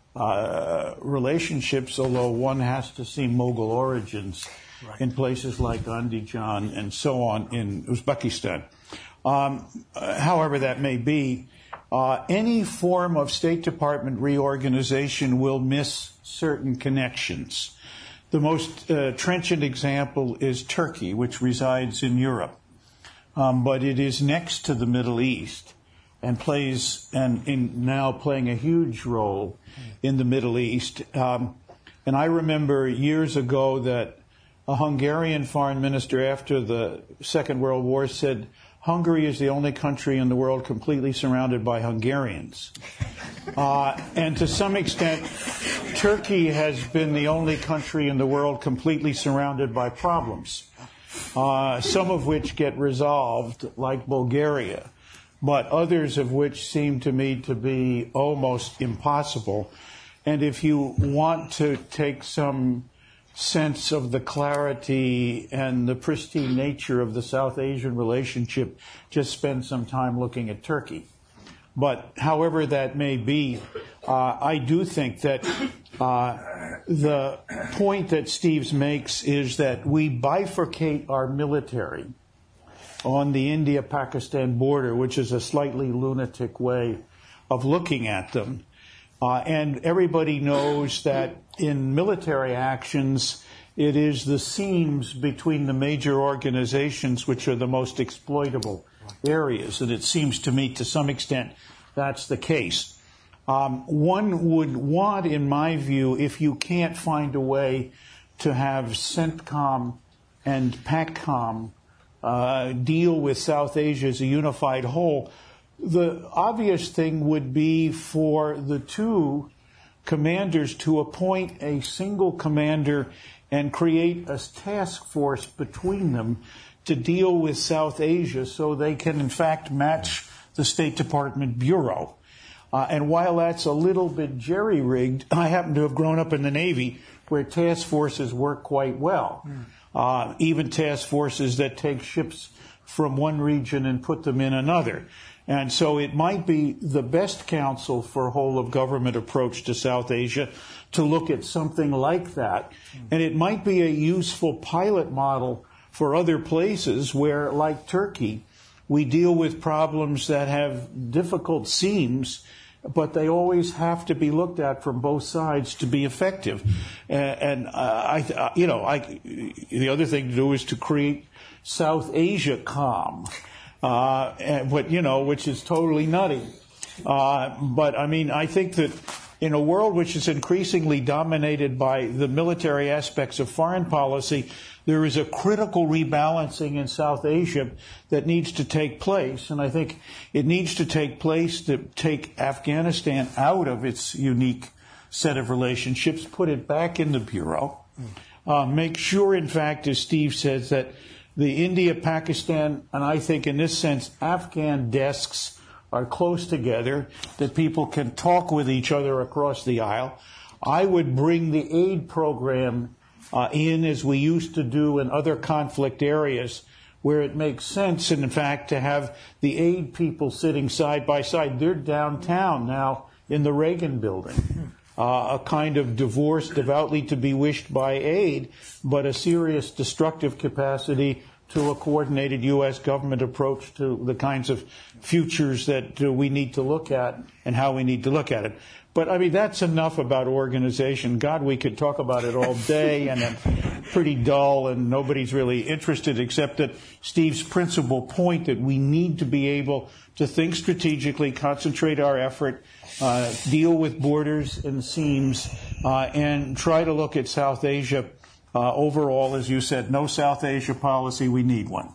Speaker 5: Uh, relationships, although one has to see Mughal origins right. in places like Andijan and so on in Uzbekistan. Um, uh, however that may be, uh, any form of State Department reorganization will miss certain connections. The most uh, trenchant example is Turkey, which resides in Europe, um, but it is next to the Middle East and plays and in now playing a huge role in the Middle East. Um, and I remember years ago that a Hungarian foreign minister after the Second World War said, Hungary is the only country in the world completely surrounded by Hungarians. Uh, and to some extent, Turkey has been the only country in the world completely surrounded by problems, uh, some of which get resolved, like Bulgaria, but others of which seem to me to be almost impossible. And if you want to take some sense of the clarity and the pristine nature of the South Asian relationship, just spend some time looking at Turkey. But however that may be, uh, I do think that uh, the point that Steve makes is that we bifurcate our military on the India-Pakistan border, which is a slightly lunatic way of looking at them. Uh, and everybody knows that in military actions, it is the seams between the major organizations which are the most exploitable areas. And it seems to me, to some extent, that's the case. Um, one would want, in my view, if you can't find a way to have CENTCOM and PACCOM Uh, deal with South Asia as a unified whole, the obvious thing would be for the two commanders to appoint a single commander and create a task force between them to deal with South Asia so they can, in fact, match the State Department Bureau. Uh, and while that's a little bit jerry-rigged, I happen to have grown up in the Navy where task forces work quite well. Mm. Uh, even task forces that take ships from one region and put them in another. And so it might be the best counsel for whole-of-government approach to South Asia to look at something like that. And it might be a useful pilot model for other places where, like Turkey, we deal with problems that have difficult seams but they always have to be looked at from both sides to be effective. And, and uh, I, you know, I, the other thing to do is to create South Asia calm, uh, and, but you know, which is totally nutty. Uh, but I mean, I think that in a world which is increasingly dominated by the military aspects of foreign policy, there is a critical rebalancing in South Asia that needs to take place. And I think it needs to take place to take Afghanistan out of its unique set of relationships, put it back in the Bureau, uh, make sure, in fact, as Steve says, that the India, Pakistan, and I think in this sense, Afghan desks are close together, that people can talk with each other across the aisle. I would bring the aid program uh, in as we used to do in other conflict areas where it makes sense, and in fact, to have the aid people sitting side by side. They're downtown now in the Reagan building. Uh, a kind of divorce devoutly to be wished by aid, but a serious destructive capacity to a coordinated U S government approach to the kinds of futures that uh, we need to look at and how we need to look at it. But, I mean, that's enough about organization. God, we could talk about it all day, and it's pretty dull, and nobody's really interested, except that Steve's principal point that we need to be able to think strategically, concentrate our effort, uh, deal with borders and seams, uh, and try to look at South Asia Uh, overall, as you said, no South Asia policy. We need one.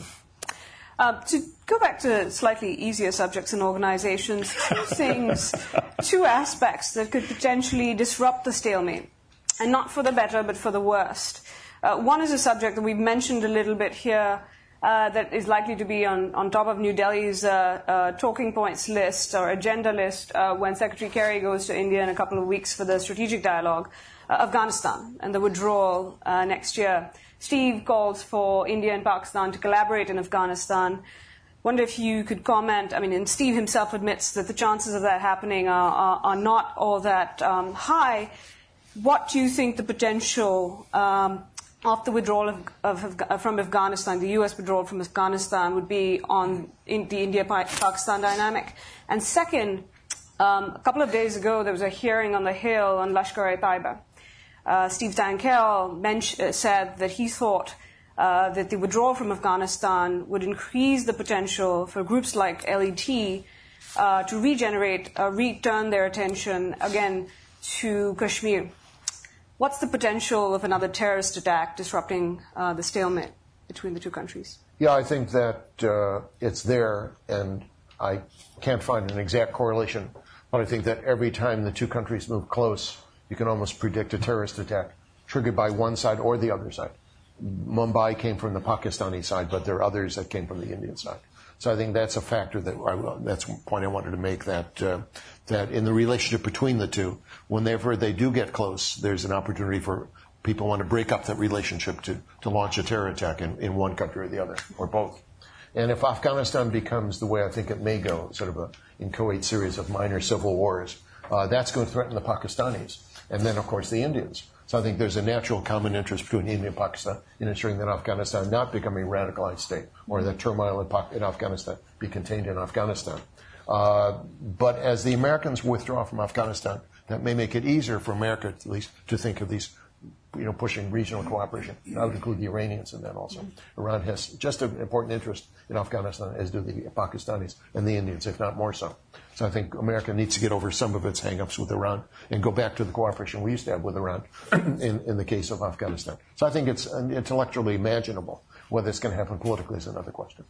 Speaker 3: Uh, to go back to slightly easier subjects and organizations, two things, two aspects that could potentially disrupt the stalemate, and not for the better, but for the worst. Uh, one is a subject that we've mentioned a little bit here, uh, that is likely to be on, on top of New Delhi's uh, uh, talking points list or agenda list uh, when Secretary Kerry goes to India in a couple of weeks for the strategic dialogue. Uh, Afghanistan and the withdrawal uh, next year. Steve calls for India and Pakistan to collaborate in Afghanistan. Wonder if you could comment. I mean, and Steve himself admits that the chances of that happening are, are, are not all that um, high. What do you think the potential um, of the withdrawal of, of, of, from Afghanistan, the U S withdrawal from Afghanistan, would be on in the India-Pakistan dynamic? And second, um, a couple of days ago, there was a hearing on the Hill on Lashkar-e-Taiba. Uh, Steve Dankel uh, said that he thought uh, that the withdrawal from Afghanistan would increase the potential for groups like L E T uh, to regenerate, uh, return their attention again to Kashmir. What's the potential of another terrorist attack disrupting uh, the stalemate between the two countries?
Speaker 4: Yeah, I think that uh, it's there, and I can't find an exact correlation, but I think that every time the two countries move close, you can almost predict a terrorist attack triggered by one side or the other side. Mumbai came from the Pakistani side, but there are others that came from the Indian side. So I think that's a factor that I, that's one point I wanted to make, that uh, that in the relationship between the two, whenever they do get close, there's an opportunity for people who want to break up that relationship to, to launch a terror attack in, in one country or the other, or both. And if Afghanistan becomes the way I think it may go, sort of a inchoate series of minor civil wars, uh, that's going to threaten the Pakistanis. And then, of course, the Indians. So I think there's a natural common interest between India and Pakistan in ensuring that Afghanistan not become a radicalized state, or that turmoil in, in Afghanistan be contained in Afghanistan. Uh, but as the Americans withdraw from Afghanistan, that may make it easier for America, at least, to think of these, you know, pushing regional cooperation. I would include the Iranians in that also. Iran has just an important interest in Afghanistan, as do the Pakistanis and the Indians, if not more so. So I think America needs to get over some of its hang-ups with Iran and go back to the cooperation we used to have with Iran in, in the case of Afghanistan. So I think it's intellectually imaginable. Whether it's going to happen politically is another question.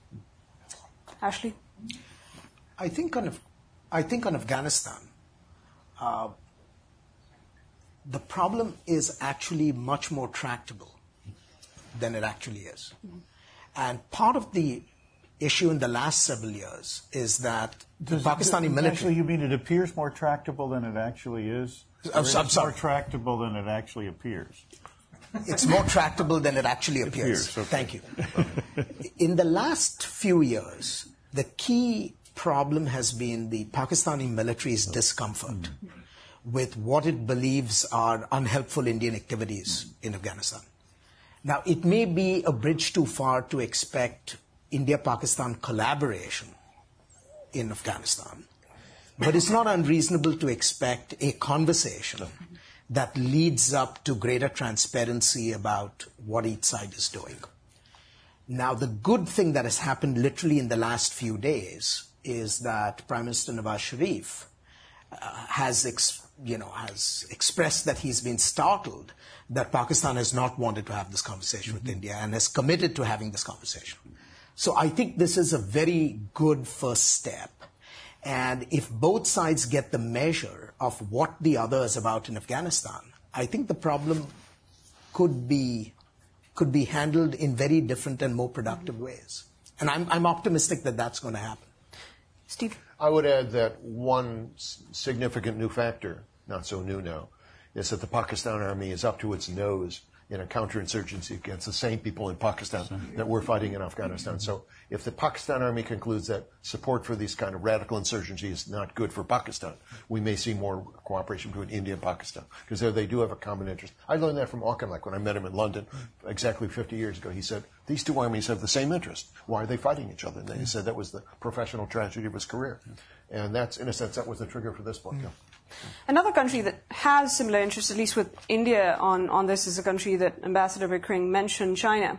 Speaker 3: Ashley?
Speaker 6: I think on, I think on Afghanistan, uh, the problem is actually much more tractable than it actually is. Mm-hmm. And part of the issue in the last several years is that the
Speaker 5: Does,
Speaker 6: Pakistani
Speaker 5: does,
Speaker 6: military...
Speaker 5: Actually, you mean it appears more tractable than it actually is?
Speaker 6: I'm,
Speaker 5: it's
Speaker 6: I'm sorry.
Speaker 5: more tractable than it actually appears.
Speaker 6: It's more tractable than it actually appears.
Speaker 5: appears okay.
Speaker 6: Thank you. In the last few years, the key problem has been the Pakistani military's discomfort mm-hmm. with what it believes are unhelpful Indian activities in Afghanistan. Now, it may be a bridge too far to expect India-Pakistan collaboration in Afghanistan, But it's not unreasonable to expect a conversation that leads up to greater transparency about what each side is doing. Now, the good thing that has happened literally in the last few days is that Prime Minister Nawaz Sharif uh, has, ex- you know, has expressed that he's been startled that Pakistan has not wanted to have this conversation mm-hmm. with India and has committed to having this conversation. So I think this is a very good first step. And if both sides get the measure of what the other is about in Afghanistan, I think the problem could be could be handled in very different and more productive ways. And I'm, I'm optimistic that that's going to happen.
Speaker 3: Steve?
Speaker 4: I would add that one significant new factor, not so new now, is that the Pakistan army is up to its nose in a counterinsurgency against the same people in Pakistan that we're fighting in Afghanistan. So if the Pakistan army concludes that support for these kind of radical insurgency is not good for Pakistan, we may see more cooperation between India and Pakistan, because there they do have a common interest. I learned that from Auchinleck when I met him in London exactly fifty years ago. He said, these two armies have the same interest. Why are they fighting each other? And then he said that was the professional tragedy of his career. And that's, in a sense, that was the trigger for this book. Yeah.
Speaker 3: Another country that has similar interests, at least with India on, on this, is a country that Ambassador Pickering mentioned, China.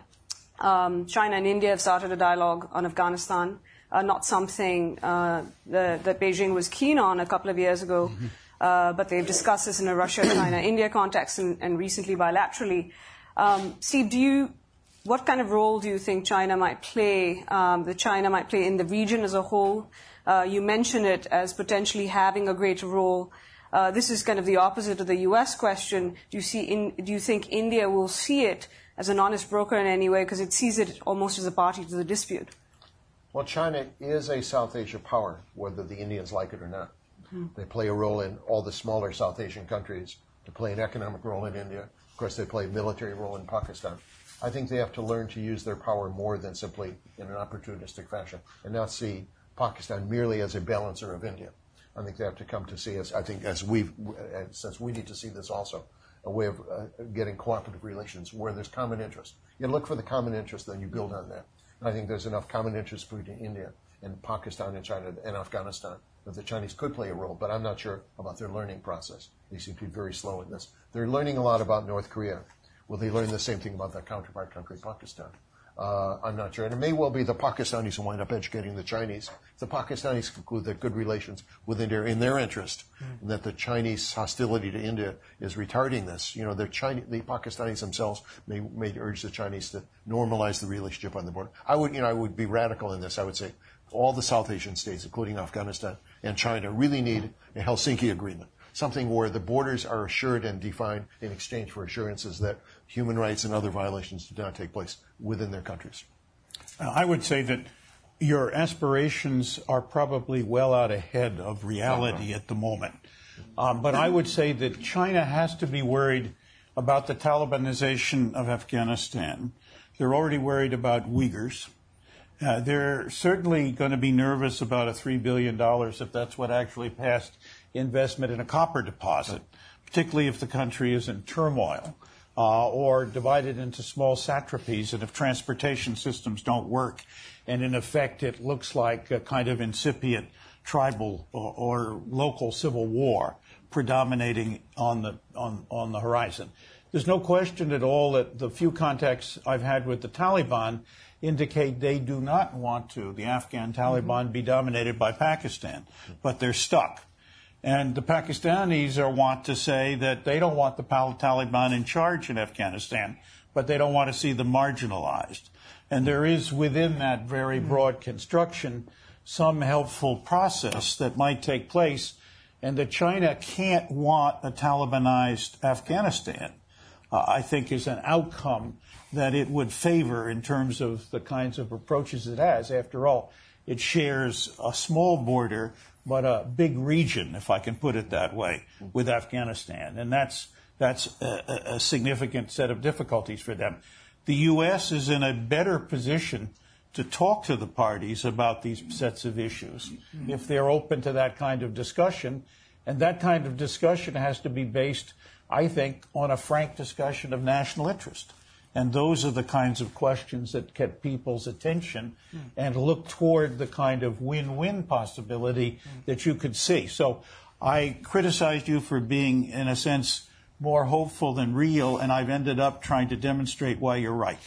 Speaker 3: Um, China and India have started a dialogue on Afghanistan, uh, not something uh, the, that Beijing was keen on a couple of years ago, mm-hmm. uh, but they've discussed this in a Russia-China-India context and, and recently bilaterally. Um, Steve, do you, what kind of role do you think China might play, um, that China might play in the region as a whole? Uh, you mention it as potentially having a greater role. Uh, this is kind of the opposite of the U S question. Do you see? In, do you think India will see it as an honest broker in any way, because it sees it almost as a party to the dispute?
Speaker 4: Well, China is a South Asia power, whether the Indians like it or not. Mm-hmm. They play a role in all the smaller South Asian countries. They play an economic role in India. Of course, they play a military role in Pakistan. I think they have to learn to use their power more than simply in an opportunistic fashion, and not see Pakistan merely as a balancer of India. I think they have to come to see us, I think, as we've, since we need to see this also, a way of uh, getting cooperative relations where there's common interest. You look for the common interest, then you build on that. And I think there's enough common interest between India and Pakistan and China and Afghanistan that the Chinese could play a role, but I'm not sure about their learning process. They seem to be very slow in this. They're learning a lot about North Korea. Will they learn the same thing about their counterpart country, Pakistan? Uh, I'm not sure. And it may well be the Pakistanis who wind up educating the Chinese. If the Pakistanis conclude that good relations with India are in their interest, mm. and that the Chinese hostility to India is retarding this, you know, the, Chinese, the Pakistanis themselves may, may urge the Chinese to normalize the relationship on the border. I would, you know, I would be radical in this. I would say all the South Asian states, including Afghanistan and China, really need a Helsinki agreement. Something where the borders are assured and defined in exchange for assurances that human rights and other violations do not take place within their countries.
Speaker 5: I would say that your aspirations are probably well out ahead of reality at the moment. Um, but I would say that China has to be worried about the Talibanization of Afghanistan. They're already worried about Uyghurs. Uh, they're certainly going to be nervous about a three billion dollars, if that's what actually passed, investment in a copper deposit, particularly if the country is in turmoil uh, or divided into small satrapies, and if transportation systems don't work, and in effect it looks like a kind of incipient tribal or, or local civil war predominating on the on, on the horizon. There's no question at all that the few contacts I've had with the Taliban indicate they do not want to, the Afghan Taliban, be dominated by Pakistan, but they're stuck. And the Pakistanis are want to say that they don't want the Taliban in charge in Afghanistan, but they don't want to see them marginalized. And there is within that very broad construction some helpful process that might take place, and that China can't want a Talibanized Afghanistan, uh, I think is an outcome that it would favor in terms of the kinds of approaches it has. After all, it shares a small border, but a big region, if I can put it that way, with Afghanistan. And that's, that's a, a significant set of difficulties for them. The U S is in a better position to talk to the parties about these sets of issues if they're open to that kind of discussion. And that kind of discussion has to be based, I think, on a frank discussion of national interest. And those are the kinds of questions that get people's attention mm. and look toward the kind of win-win possibility mm. that you could see. So I criticized you for being, in a sense, more hopeful than real, and I've ended up trying to demonstrate why you're right.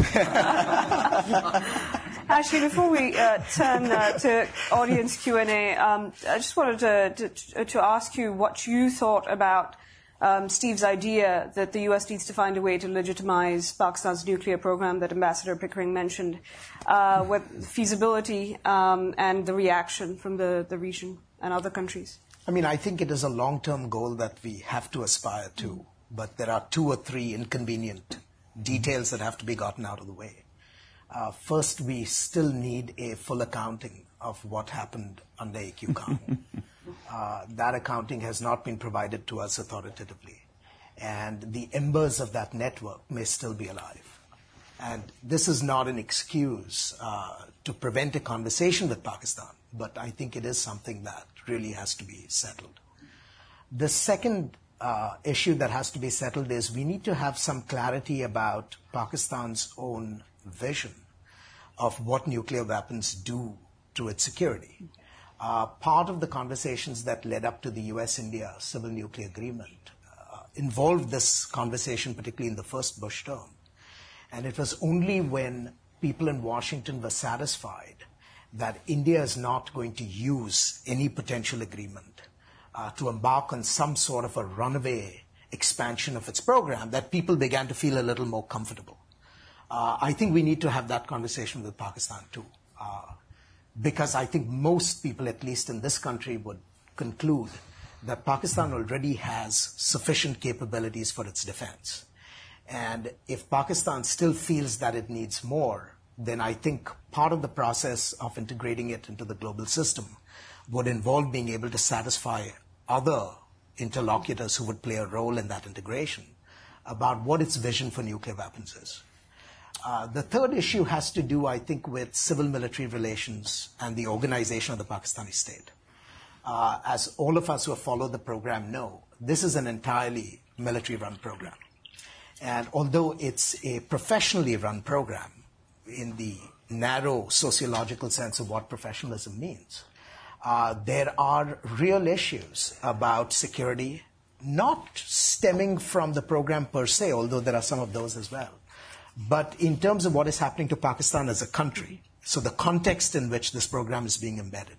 Speaker 3: Actually, before we uh, turn uh, to audience Q and A, um, I just wanted to, to, to ask you what you thought about um, Steve's idea that the U S needs to find a way to legitimize Pakistan's nuclear program that Ambassador Pickering mentioned, uh, with feasibility um, and the reaction from the, the region and other countries.
Speaker 6: I mean, I think it is a long-term goal that we have to aspire to, but there are two or three inconvenient details that have to be gotten out of the way. Uh, first, we still need a full accounting of what happened under A Q COM. uh, that accounting has not been provided to us authoritatively, and the embers of that network may still be alive. And this is not an excuse uh, to prevent a conversation with Pakistan, but I think it is something that really has to be settled. The second uh, issue that has to be settled is we need to have some clarity about Pakistan's own vision of what nuclear weapons do to its security. Uh, part of the conversations that led up to the U S India civil nuclear agreement uh, involved this conversation, particularly in the first Bush term. And it was only when people in Washington were satisfied that India is not going to use any potential agreement uh, to embark on some sort of a runaway expansion of its program, that people began to feel a little more comfortable. Uh, I think we need to have that conversation with Pakistan too, uh, because I think most people, at least in this country, would conclude that Pakistan already has sufficient capabilities for its defense. And if Pakistan still feels that it needs more, then I think part of the process of integrating it into the global system would involve being able to satisfy other interlocutors who would play a role in that integration about what its vision for nuclear weapons is. Uh, the third issue has to do, I think, with civil-military relations and the organization of the Pakistani state. Uh, as all of us who have followed the program know, this is an entirely military-run program. And although it's a professionally run program, in the narrow sociological sense of what professionalism means, uh, there are real issues about security, not stemming from the program per se, although there are some of those as well, but in terms of what is happening to Pakistan as a country, so the context in which this program is being embedded.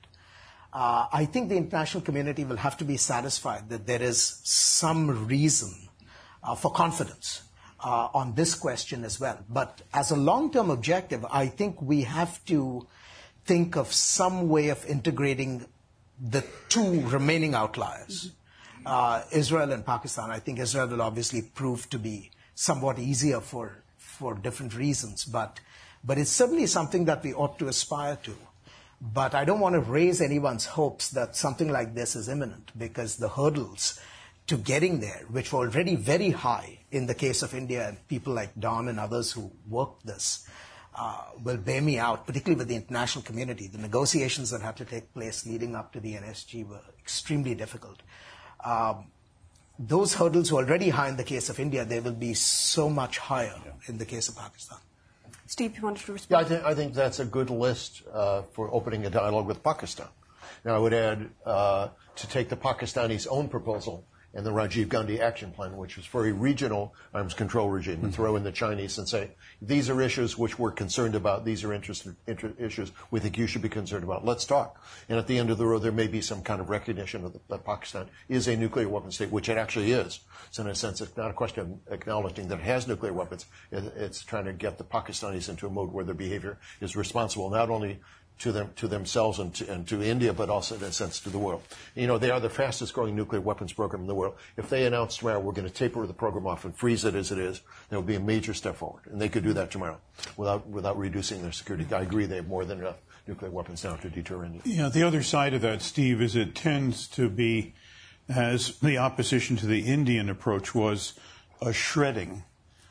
Speaker 6: Uh, I think the international community will have to be satisfied that there is some reason uh, for confidence Uh, on this question as well. But as a long-term objective, I think we have to think of some way of integrating the two remaining outliers, uh, Israel and Pakistan. I think Israel will obviously prove to be somewhat easier for, for different reasons, but, but it's certainly something that we ought to aspire to. But I don't want to raise anyone's hopes that something like this is imminent, because the hurdles to getting there, which were already very high in the case of India, and people like Don and others who worked this uh, will bear me out, particularly with the international community. The negotiations that had to take place leading up to the N S G were extremely difficult. Um, those hurdles were already high in the case of India. They will be so much higher yeah. in the case of Pakistan.
Speaker 3: Steve, you wanted to respond?
Speaker 4: Yeah, I, th- I think that's a good list uh, for opening a dialogue with Pakistan. Now, I would add uh, to take the Pakistanis' own proposal and the Rajiv Gandhi Action Plan, which was for a regional arms control regime, mm-hmm. and throw in the Chinese and say, these are issues which we're concerned about, these are interested, inter- issues we think you should be concerned about. Let's talk. And at the end of the road, there may be some kind of recognition of the, that Pakistan is a nuclear weapon state, which it actually is. So in a sense, it's not a question of acknowledging that it has nuclear weapons. It's trying to get the Pakistanis into a mode where their behavior is responsible, not only to them, to themselves and to, and to India, but also in a sense to the world. You know, they are the fastest growing nuclear weapons program in the world. If they announce tomorrow we're going to taper the program off and freeze it as it is, that would be a major step forward. And they could do that tomorrow without, without reducing their security. I agree they have more than enough nuclear weapons now to deter India.
Speaker 5: Yeah, the other side of that, Steve, is it tends to be, as the opposition to the Indian approach was, a shredding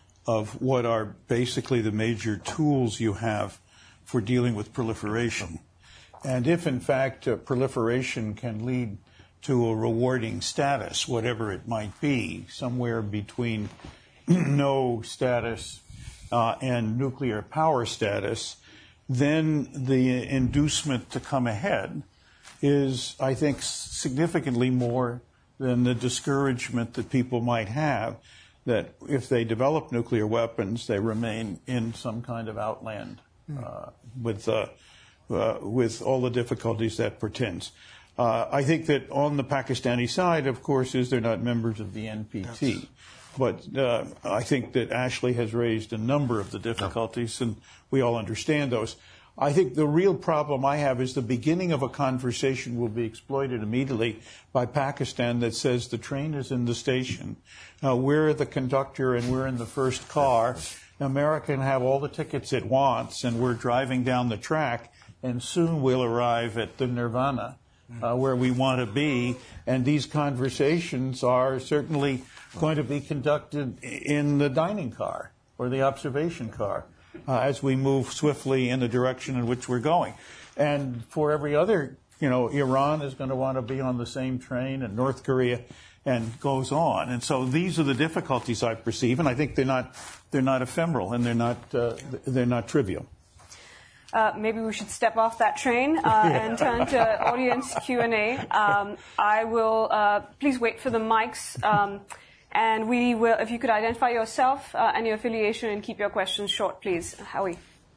Speaker 5: of what are basically the major tools you have for dealing with proliferation. And if, in fact, uh, proliferation can lead to a rewarding status, whatever it might be, somewhere between no status uh, and nuclear power status, then the inducement to come ahead is, I think, significantly more than the discouragement that people might have that if they develop nuclear weapons, they remain in some kind of outland uh, with uh, uh, with all the difficulties that portends. Uh, I think that on the Pakistani side, of course, is they're not members of the N P T. That's... But uh, I think that Ashley has raised a number of the difficulties, and we all understand those. I think the real problem I have is the beginning of a conversation will be exploited immediately by Pakistan that says the train is in the station, uh, we're the conductor and we're in the first car. America can have all the tickets it wants, and we're driving down the track, and soon we'll arrive at the nirvana uh, where we want to be. And these conversations are certainly going to be conducted in the dining car or the observation car. Uh, as we move swiftly in the direction in which we're going. And for every other, you know, Iran is going to want to be on the same train, and North Korea, and goes on. And so these are the difficulties I perceive, and I think they're not, they're not ephemeral, and they're not, uh, they're not trivial.
Speaker 3: Uh, maybe we should step off that train uh, and turn to audience Q and A. Um, I will, uh, please wait for the mics. Um, And we will, if you could identify yourself uh, and your affiliation and keep your questions short, please. Howie.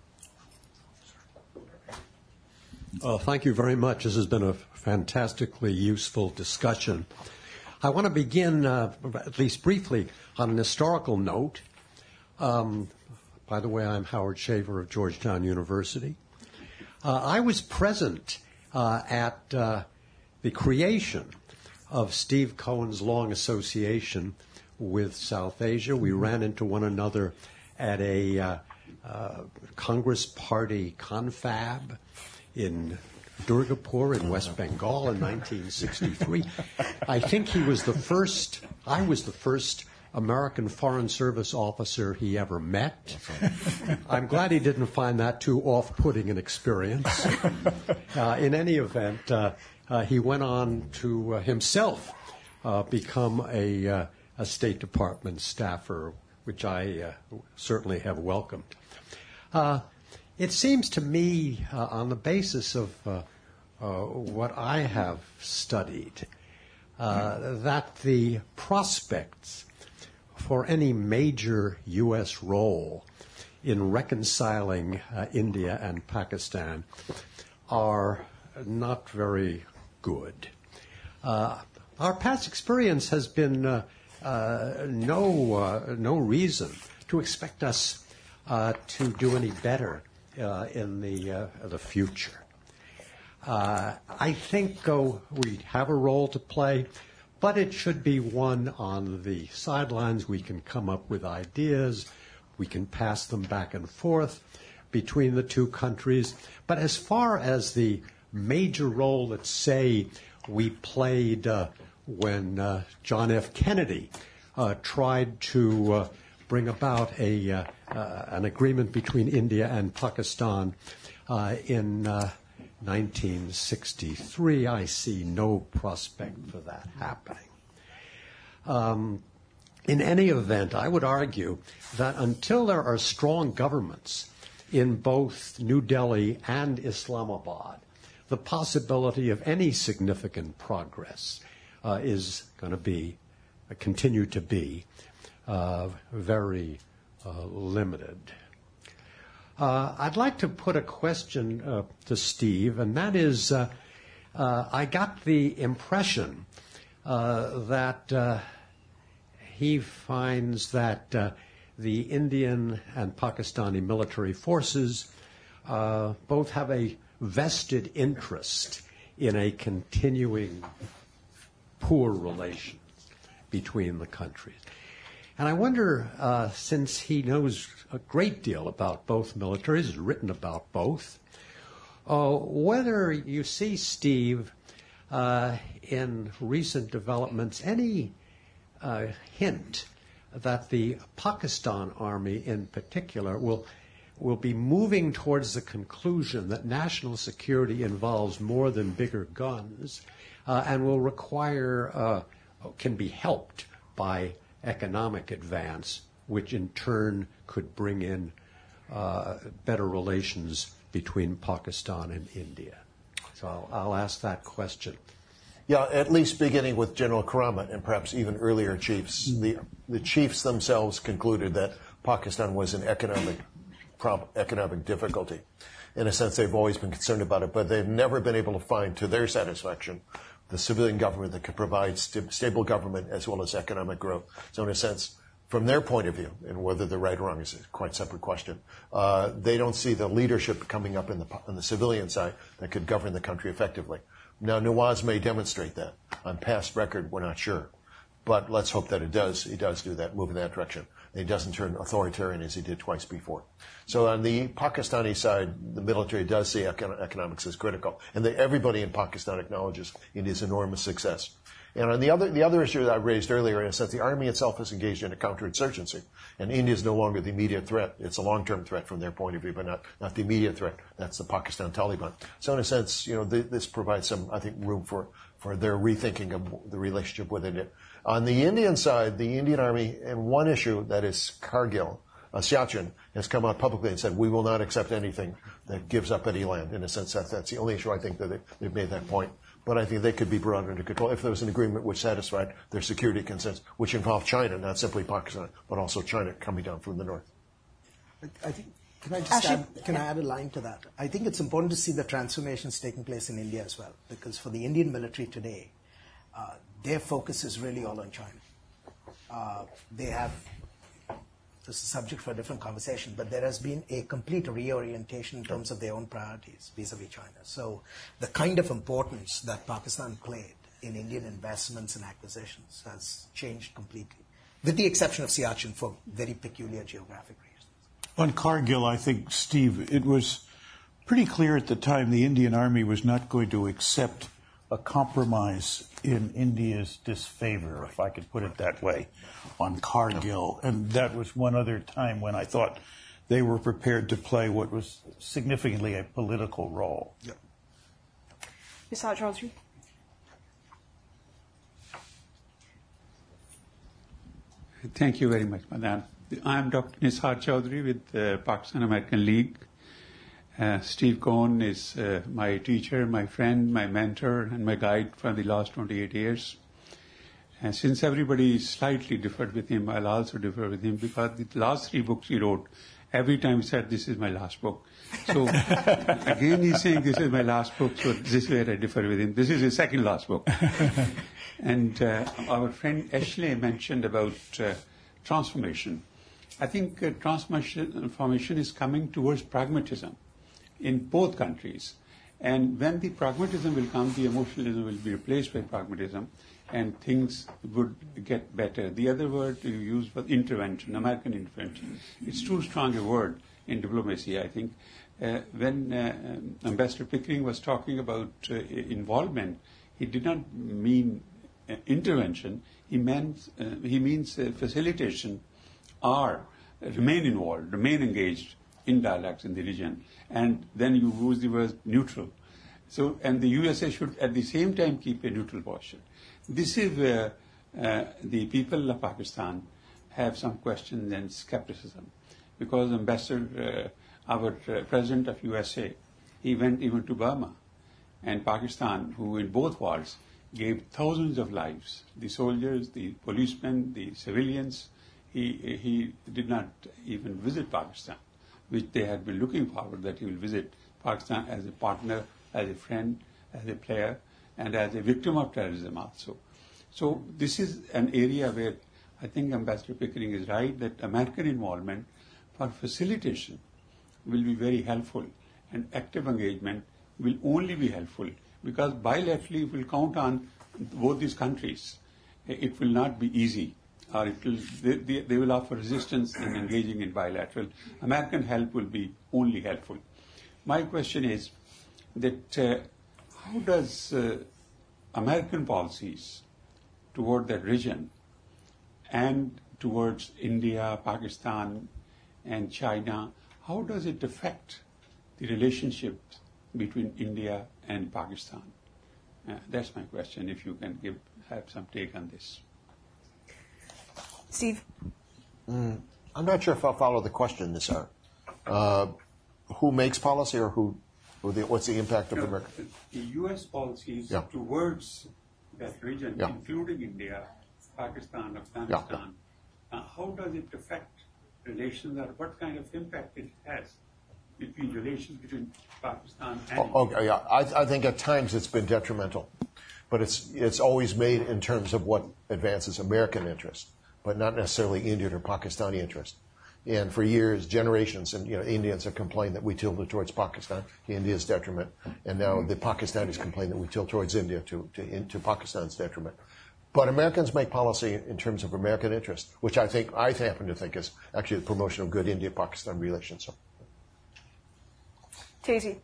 Speaker 7: Uh, thank you very much. This has been a fantastically useful discussion. I want to begin, uh, at least briefly, on an historical note. Um, by the way, I'm Howard Shaver of Georgetown University. Uh, I was present uh, at uh, the creation of Steve Cohen's long association with South Asia. We ran into one another at a uh, uh, Congress Party confab in Durgapur in West Bengal in nineteen sixty-three. I think he was the first, I was the first American Foreign Service officer he ever met. I'm glad he didn't find that too off-putting an experience. Uh, in any event, uh, Uh, he went on to uh, himself uh, become a, uh, a State Department staffer, which I uh, certainly have welcomed. Uh, it seems to me, uh, on the basis of uh, uh, what I have studied, uh, that the prospects for any major U S role in reconciling uh, India and Pakistan are not very good. Uh, our past experience has been uh, uh, no uh, no reason to expect us uh, to do any better uh, in the uh, the future. Uh, I think uh, we have a role to play, but it should be one on the sidelines. We can come up with ideas. We can pass them back and forth between the two countries. But as far as the major role that, say, we played uh, when uh, John F. Kennedy uh, tried to uh, bring about a uh, uh, an agreement between India and Pakistan uh, in uh, nineteen sixty-three. I see no prospect for that happening. Um, in any event, I would argue that until there are strong governments in both New Delhi and Islamabad, the possibility of any significant progress uh, is going to be, uh, continue to be, uh, very uh, limited. Uh, I'd like to put a question uh, to Steve, and that is, uh, uh, I got the impression uh, that uh, he finds that uh, the Indian and Pakistani military forces uh, both have a vested interest in a continuing poor relation between the countries. And I wonder, uh, since he knows a great deal about both militaries, has written about both, uh, whether you see, Steve, uh, in recent developments, any uh, hint that the Pakistan Army in particular will will be moving towards the conclusion that national security involves more than bigger guns uh, and will require, uh, can be helped by economic advance which in turn could bring in uh, better relations between Pakistan and India? So I'll, I'll ask that question.
Speaker 4: Yeah, at least beginning with General Karamat and perhaps even earlier chiefs. The, the chiefs themselves concluded that Pakistan was in economic, prob- economic difficulty. In a sense, they've always been concerned about it, but they've never been able to find, to their satisfaction, the civilian government that could provide st- stable government as well as economic growth. So in a sense, from their point of view, and whether they're right or wrong is a quite separate question, uh, they don't see the leadership coming up in the, on the civilian side that could govern the country effectively. Now, Nawaz may demonstrate that. On past record, we're not sure. But let's hope that it does. He does do that, move in that direction. He doesn't turn authoritarian as he did twice before. So on the Pakistani side, the military does see econ- economics as critical. And they, everybody in Pakistan acknowledges India's enormous success. And on the other, the other issue that I raised earlier, in a sense, the army itself is engaged in a counterinsurgency. And India is no longer the immediate threat. It's a long-term threat from their point of view, but not, not the immediate threat. That's the Pakistan Taliban. So in a sense, you know, th- this provides some, I think, room for, for their rethinking of the relationship with India. On the Indian side, the Indian army, and one issue that is Kargil, uh, Siachen, has come out publicly and said, we will not accept anything that gives up any land. In a sense, that, that's the only issue I think that they, they've made that point. But I think they could be brought under control if there was an agreement which satisfied their security concerns, which involved China, not simply Pakistan, but also China coming down from the north.
Speaker 6: I think, can I just add, can I add a line to that? I think it's important to see the transformations taking place in India as well, because for the Indian military today, uh, their focus is really all on China. Uh, they have, this is a subject for a different conversation, but there has been a complete reorientation in terms of their own priorities vis-a-vis China. So the kind of importance that Pakistan played in Indian investments and acquisitions has changed completely, with the exception of Siachen for very peculiar geographic reasons.
Speaker 5: On Kargil, I think, Steve, it was pretty clear at the time the Indian Army was not going to accept a compromise in India's disfavor, if I could put it that way, on Kargil. And that was one other time when I thought they were prepared to play what was significantly a political role.
Speaker 6: Yep.
Speaker 3: Nisar Chaudhry.
Speaker 8: Thank you very much, Madam. I'm Doctor Nisar Chaudhry with the Pakistan American League. Uh, Steve Cohen is uh, my teacher, my friend, my mentor, and my guide for the last twenty-eight years. And since everybody slightly differed with him, I'll also differ with him because the last three books he wrote, every time he said, this is my last book. So again, he's saying, this is my last book, so this is where I differ with him. This is his second last book. And uh, our friend Ashley mentioned about uh, transformation. I think uh, transformation is coming towards pragmatism in both countries. And when the pragmatism will come, the emotionalism will be replaced by pragmatism, and things would get better. The other word you use was intervention, American intervention. It's too strong a word in diplomacy, I think. Uh, when uh, Ambassador Pickering was talking about uh, involvement, he did not mean uh, intervention. He meant uh, he means uh, facilitation or remain involved, remain engaged in dialogues in the region. And then you use the word neutral. So, and the U S A should at the same time keep a neutral posture. This is where uh, the people of Pakistan have some questions and skepticism, because Ambassador, uh, our uh, President of U S A, he went even to Burma and Pakistan, who in both wars gave thousands of lives, the soldiers, the policemen, the civilians. He, he did not even visit Pakistan, which they had been looking forward that he will visit Pakistan as a partner, as a friend, as a player, and as a victim of terrorism also. So this is an area where I think Ambassador Pickering is right, that American involvement for facilitation will be very helpful, and active engagement will only be helpful because bilaterally will count on both these countries. It will not be easy, or it will, they, they, they will offer resistance in engaging in bilateral. American help will be only helpful. My question is that uh, how does uh, American policies toward that region and towards India, Pakistan, and China, how does it affect the relationship between India and Pakistan? Uh, that's my question, if you can give have some take on this.
Speaker 3: Steve?
Speaker 4: Mm, I'm not sure if I'll follow the question, Nisar. Uh, who makes policy, or who, or the, what's the impact of
Speaker 8: no,
Speaker 4: America?
Speaker 8: The U S policies
Speaker 4: yeah.
Speaker 8: towards that region,
Speaker 4: yeah.
Speaker 8: including India, Pakistan, Afghanistan, yeah. uh, how does it affect relations, or what kind of impact it has between relations between Pakistan and
Speaker 4: oh, okay, yeah. I, I think at times it's been detrimental, but it's it's always made in terms of what advances American interest, but not necessarily Indian or Pakistani interest. And for years, generations, and you know, Indians have complained that we tilted towards Pakistan to India's detriment, and now the Pakistanis complain that we tilt towards India to to, in, to Pakistan's detriment. But Americans make policy in terms of American interest, which I think I happen to think is actually the promotion of good India-Pakistan relations. So.
Speaker 3: Tazy.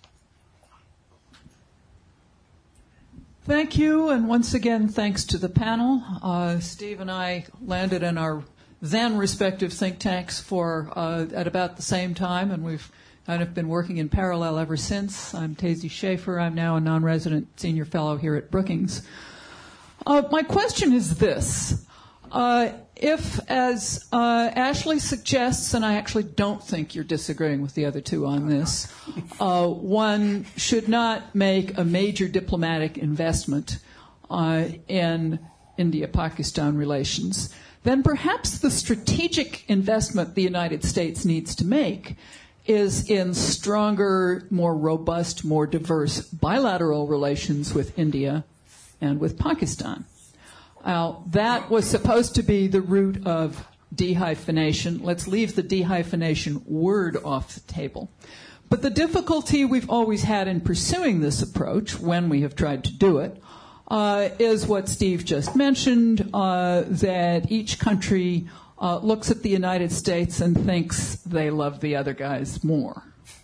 Speaker 9: Thank you, and once again, thanks to the panel. Uh, Steve and I landed in our then respective think tanks for uh, at about the same time, and we've kind of been working in parallel ever since. I'm Tazy Schaefer. I'm now a non-resident senior fellow here at Brookings. Uh, my question is this. Uh, if, as uh, Ashley suggests, and I actually don't think you're disagreeing with the other two on this, uh, one should not make a major diplomatic investment uh, in India-Pakistan relations, then perhaps the strategic investment the United States needs to make is in stronger, more robust, more diverse bilateral relations with India and with Pakistan. Now, that was supposed to be the root of dehyphenation. Let's leave the dehyphenation word off the table. But the difficulty we've always had in pursuing this approach, when we have tried to do it, uh, is what Steve just mentioned, uh, that each country uh, looks at the United States and thinks they love the other guys more.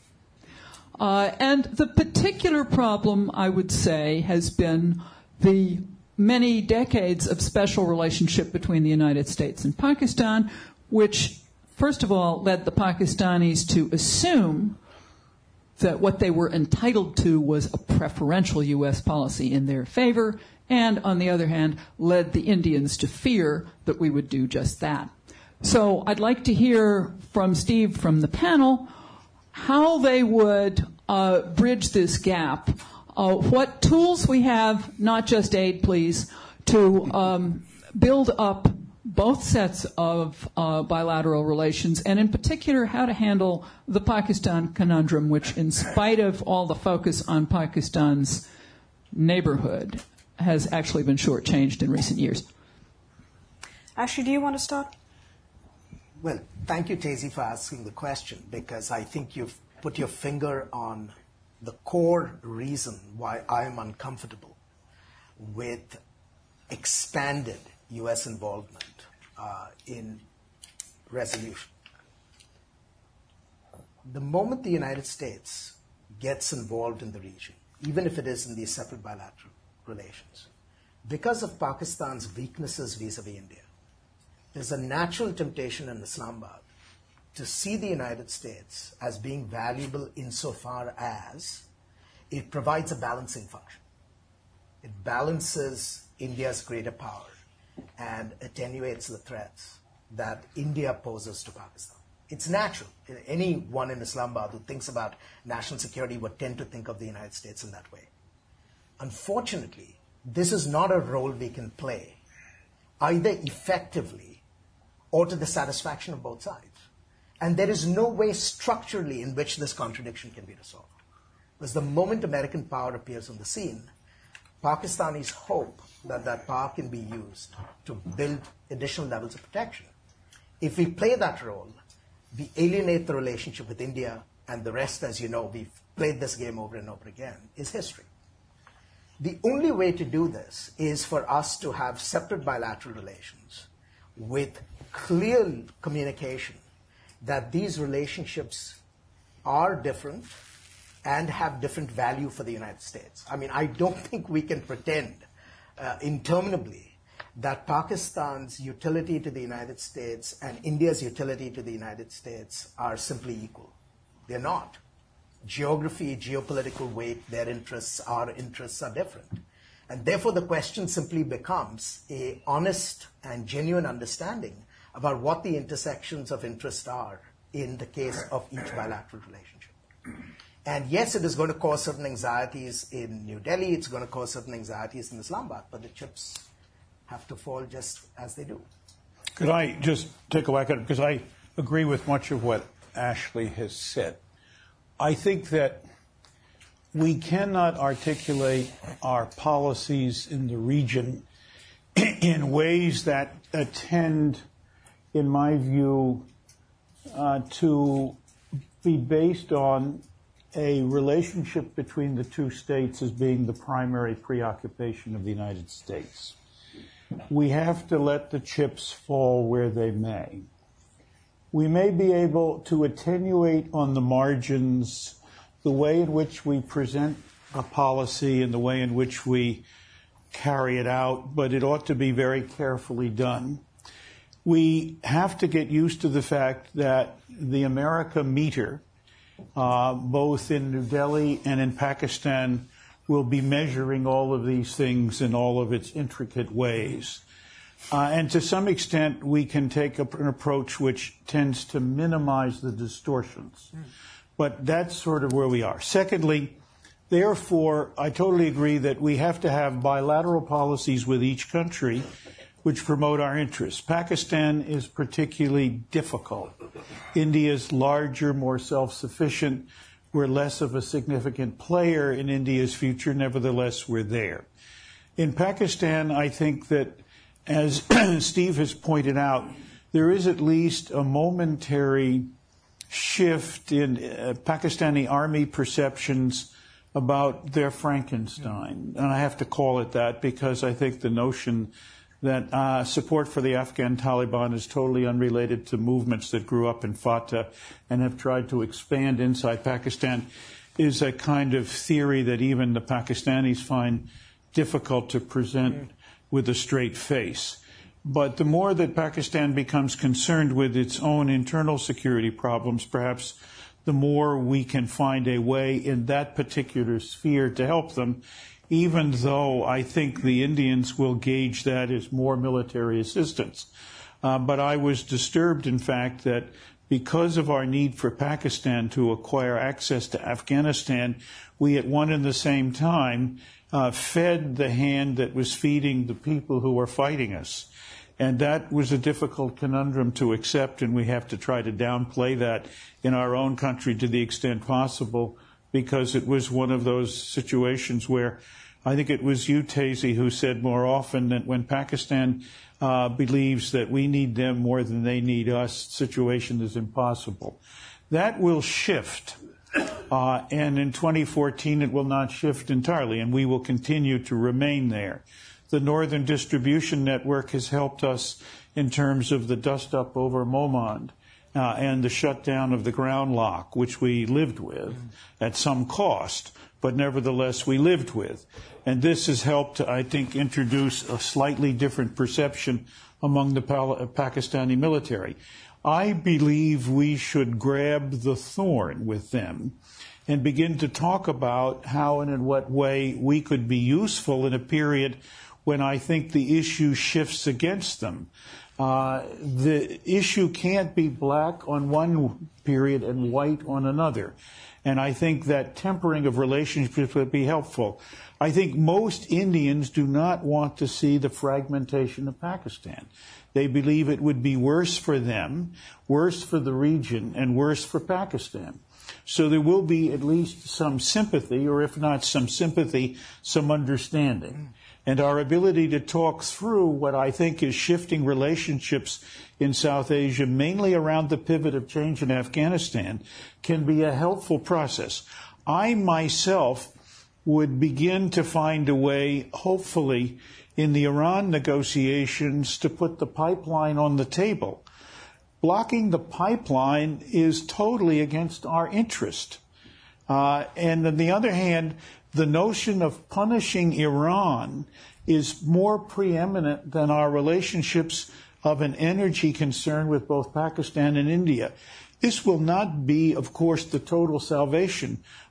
Speaker 9: Uh, and the particular problem, I would say, has been the many decades of special relationship between the United States and Pakistan, which, first of all, led the Pakistanis to assume that what they were entitled to was a preferential U S policy in their favor, and, on the other hand, led the Indians to fear that we would do just that. So I'd like to hear from Steve, from the panel, how they would uh, bridge this gap. Uh, what tools we have, not just aid, please, to um, build up both sets of uh, bilateral relations, and in particular how to handle the Pakistan conundrum, which, in spite of all the focus on Pakistan's neighborhood, has actually been shortchanged in recent years.
Speaker 3: Ashley, do you want to start?
Speaker 6: Well, thank you, Tazy, for asking the question, because I think you've put your finger on the core reason why I am uncomfortable with expanded U S involvement uh, in resolution. The moment the United States gets involved in the region, even if it is in these separate bilateral relations, because of Pakistan's weaknesses vis-a-vis India, there's a natural temptation in Islamabad to see the United States as being valuable insofar as it provides a balancing function. It balances India's greater power and attenuates the threats that India poses to Pakistan. It's natural. Anyone in Islamabad who thinks about national security would tend to think of the United States in that way. Unfortunately, this is not a role we can play, either effectively or to the satisfaction of both sides. And there is no way structurally in which this contradiction can be resolved. Because the moment American power appears on the scene, Pakistanis hope that that power can be used to build additional levels of protection. If we play that role, we alienate the relationship with India, and the rest, as you know, we've played this game over and over again, is history. The only way to do this is for us to have separate bilateral relations with clear communication that these relationships are different and have different value for the United States. I mean, I don't think we can pretend uh, interminably that Pakistan's utility to the United States and India's utility to the United States are simply equal. They're not. Geography, geopolitical weight, their interests, our interests are different. And therefore the question simply becomes an honest and genuine understanding about what the intersections of interest are in the case of each bilateral relationship. And yes, it is going to cause certain anxieties in New Delhi, it's going to cause certain anxieties in Islamabad, but the chips have to fall just as they do.
Speaker 5: Could I just take a whack at it? Because I agree with much of what Ashley has said. I think that we cannot articulate our policies in the region in ways that tend, in my view, uh, to be based on a relationship between the two states as being the primary preoccupation of the United States. We have to let the chips fall where they may. We may be able to attenuate on the margins the way in which we present a policy and the way in which we carry it out, but it ought to be very carefully done. We have to get used to the fact that the America meter, uh, both in New Delhi and in Pakistan, will be measuring all of these things in all of its intricate ways. Uh, and to some extent, we can take a, an approach which tends to minimize the distortions. Mm. But that's sort of where we are. Secondly, therefore, I totally agree that we have to have bilateral policies with each country which promote our interests. Pakistan is particularly difficult. India is larger, more self-sufficient. We're less of a significant player in India's future. Nevertheless, we're there. In Pakistan, I think that, as Steve has pointed out, there is at least a momentary shift in uh, Pakistani army perceptions about their Frankenstein. And I have to call it that because I think the notion that uh, support for the Afghan Taliban is totally unrelated to movements that grew up in Fatah and have tried to expand inside Pakistan is a kind of theory that even the Pakistanis find difficult to present with a straight face. But the more that Pakistan becomes concerned with its own internal security problems, perhaps the more we can find a way in that particular sphere to help them, even though I think the Indians will gauge that as more military assistance. Uh, but I was disturbed, in fact, that because of our need for Pakistan to acquire access to Afghanistan, we at one and the same time uh, fed the hand that was feeding the people who were fighting us. And that was a difficult conundrum to accept, and we have to try to downplay that in our own country to the extent possible, because it was one of those situations where I think it was you, Tazy, who said more often that when Pakistan uh, believes that we need them more than they need us, the situation is impossible. That will shift, uh, and in twenty fourteen it will not shift entirely, and we will continue to remain there. The Northern Distribution Network has helped us in terms of the dust-up over Momand uh, and the shutdown of the ground lock, which we lived with at some cost, but nevertheless we lived with. And this has helped, I think, introduce a slightly different perception among the Pal- Pakistani military. I believe we should grab the thorn with them and begin to talk about how and in what way we could be useful in a period when I think the issue shifts against them. Uh, the issue can't be black on one period and white on another. And I think that tempering of relationships would be helpful. I think most Indians do not want to see the fragmentation of Pakistan. They believe it would be worse for them, worse for the region, and worse for Pakistan. So there will be at least some sympathy, or if not some sympathy, some understanding. And our ability to talk through what I think is shifting relationships in South Asia, mainly around the pivot of change in Afghanistan, can be a helpful process. I myself would begin to find a way, hopefully, in the Iran negotiations to put the pipeline on the table. Blocking the pipeline is totally against our interest. Uh, and on the other hand, the notion of punishing Iran is more preeminent than our relationships of an energy concern with both Pakistan and India. This will not be, of course, the total salvation,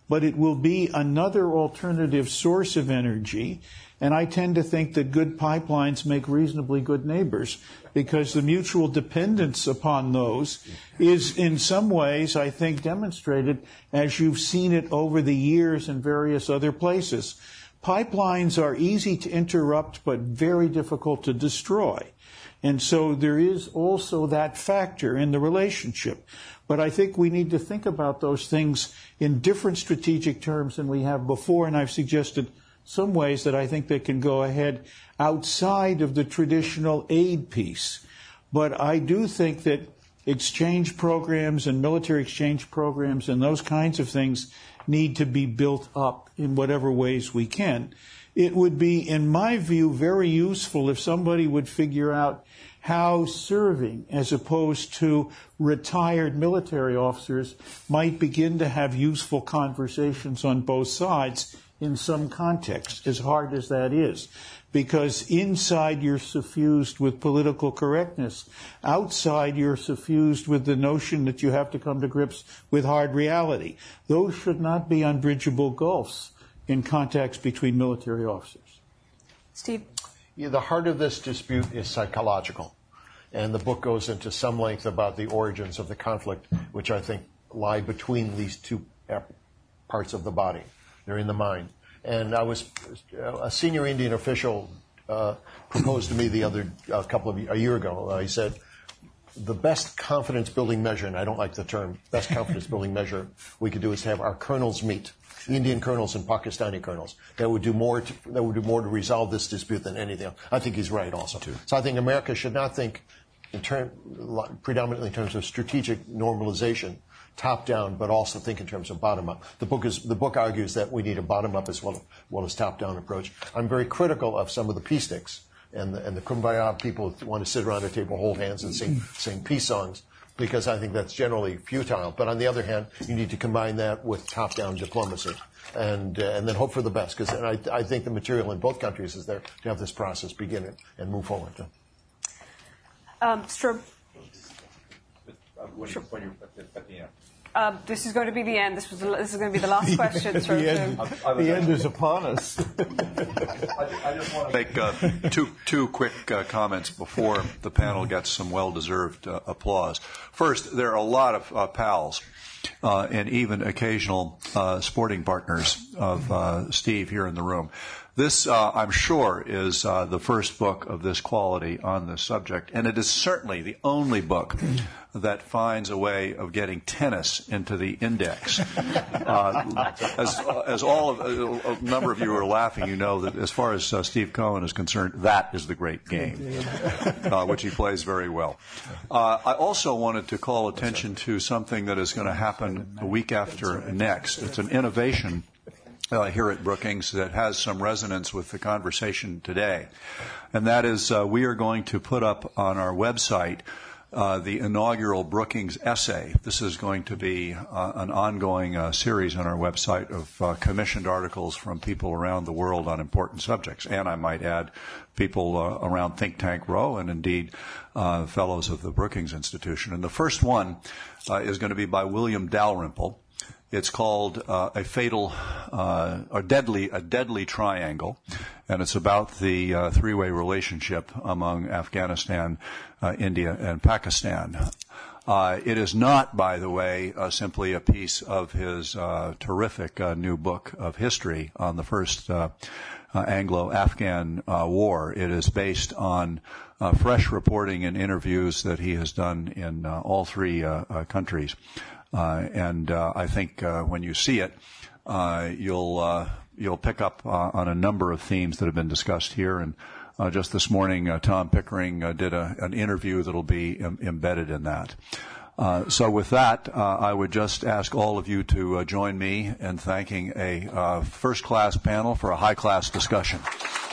Speaker 5: but it will be another alternative source of energy. And I tend to think that good pipelines make reasonably good neighbors, because the mutual dependence upon those is in some ways, I think, demonstrated as you've seen it over the years in various other places. Pipelines are easy to interrupt but very difficult to destroy. And so there is also that factor in the relationship. But I think we need to think about those things in different strategic terms than we have before, and I've suggested some ways that I think they can go ahead outside of the traditional aid piece. But I do think that exchange programs and military exchange programs and those kinds of things need to be built up in whatever ways we can. It would be, in my view, very useful if somebody would figure out how serving, as opposed to retired military officers, might begin to have useful conversations on both sides in some context, as hard as that is. Because inside you're suffused with political correctness. Outside you're suffused with the notion that you have to come to grips with hard reality. Those should not be unbridgeable gulfs in contacts between military officers.
Speaker 3: Steve?
Speaker 4: Yeah, the heart of this dispute is psychological. And the book goes into some length about the origins of the conflict, which I think lie between these two parts of the body. They're in the mind. And I was, a senior Indian official uh, proposed to me the other, a couple of, a year ago, uh, he said, the best confidence building measure, and I don't like the term, best confidence building measure we could do is have our colonels meet, Indian colonels and Pakistani colonels. That would do more to, that would do more to resolve this dispute than anything else. I think he's right also. Too. So I think America should not think in term, predominantly in terms of strategic normalization, top down, but also think in terms of bottom up. The book is the book argues that we need a bottom up as well, well as top down approach. I'm very critical of some of the peace sticks and the, and the Kumbaya people who want to sit around a table, hold hands, and sing sing peace songs, because I think that's generally futile. But on the other hand, you need to combine that with top down diplomacy and uh, and then hope for the best. Because I I think the material in both countries is there to have this process begin and, and move forward.
Speaker 3: Um, Strobe.
Speaker 10: When, sure. when you're at the, at the end.
Speaker 3: Um, this is going to be the end. This was the, this is going to be the last question.
Speaker 5: the end, the end is upon us.
Speaker 10: I, I just want to
Speaker 2: make uh, two two quick uh, comments before the panel gets some well-deserved uh, applause. First, there are a lot of uh, pals uh, and even occasional uh, sporting partners of uh, Steve here in the room. This, uh, I'm sure, is uh, the first book of this quality on this subject, and it is certainly the only book that finds a way of getting tennis into the index. Uh, as, as all of, a number of you are laughing, you know that as far as uh, Steve Cohen is concerned, that is the great game, uh, which he plays very well. Uh, I also wanted to call attention to something that is going to happen a week after next. It's an innovation Uh, here at Brookings that has some resonance with the conversation today. And that is uh, we are going to put up on our website uh, the inaugural Brookings essay. This is going to be uh, an ongoing uh, series on our website of uh, commissioned articles from people around the world on important subjects. And I might add people uh, around Think Tank Row and indeed uh, fellows of the Brookings Institution. And the first one uh, is going to be by William Dalrymple. It's called uh, a fatal, uh, or deadly, a deadly triangle, and it's about the uh, three-way relationship among Afghanistan, uh, India, and Pakistan. Uh, it is not, by the way, uh, simply a piece of his uh, terrific uh, new book of history on the first uh, uh, Anglo-Afghan uh, war. It is based on uh, fresh reporting and interviews that he has done in uh, all three uh, uh, countries. Uh, and uh, I think uh, when you see it, uh, you'll uh, you'll pick up uh, on a number of themes that have been discussed here. And uh, just this morning, uh, Tom Pickering uh, did a, an interview that'll be em- embedded in that. Uh, so with that, uh, I would just ask all of you to uh, join me in thanking a uh, first-class panel for a high-class discussion.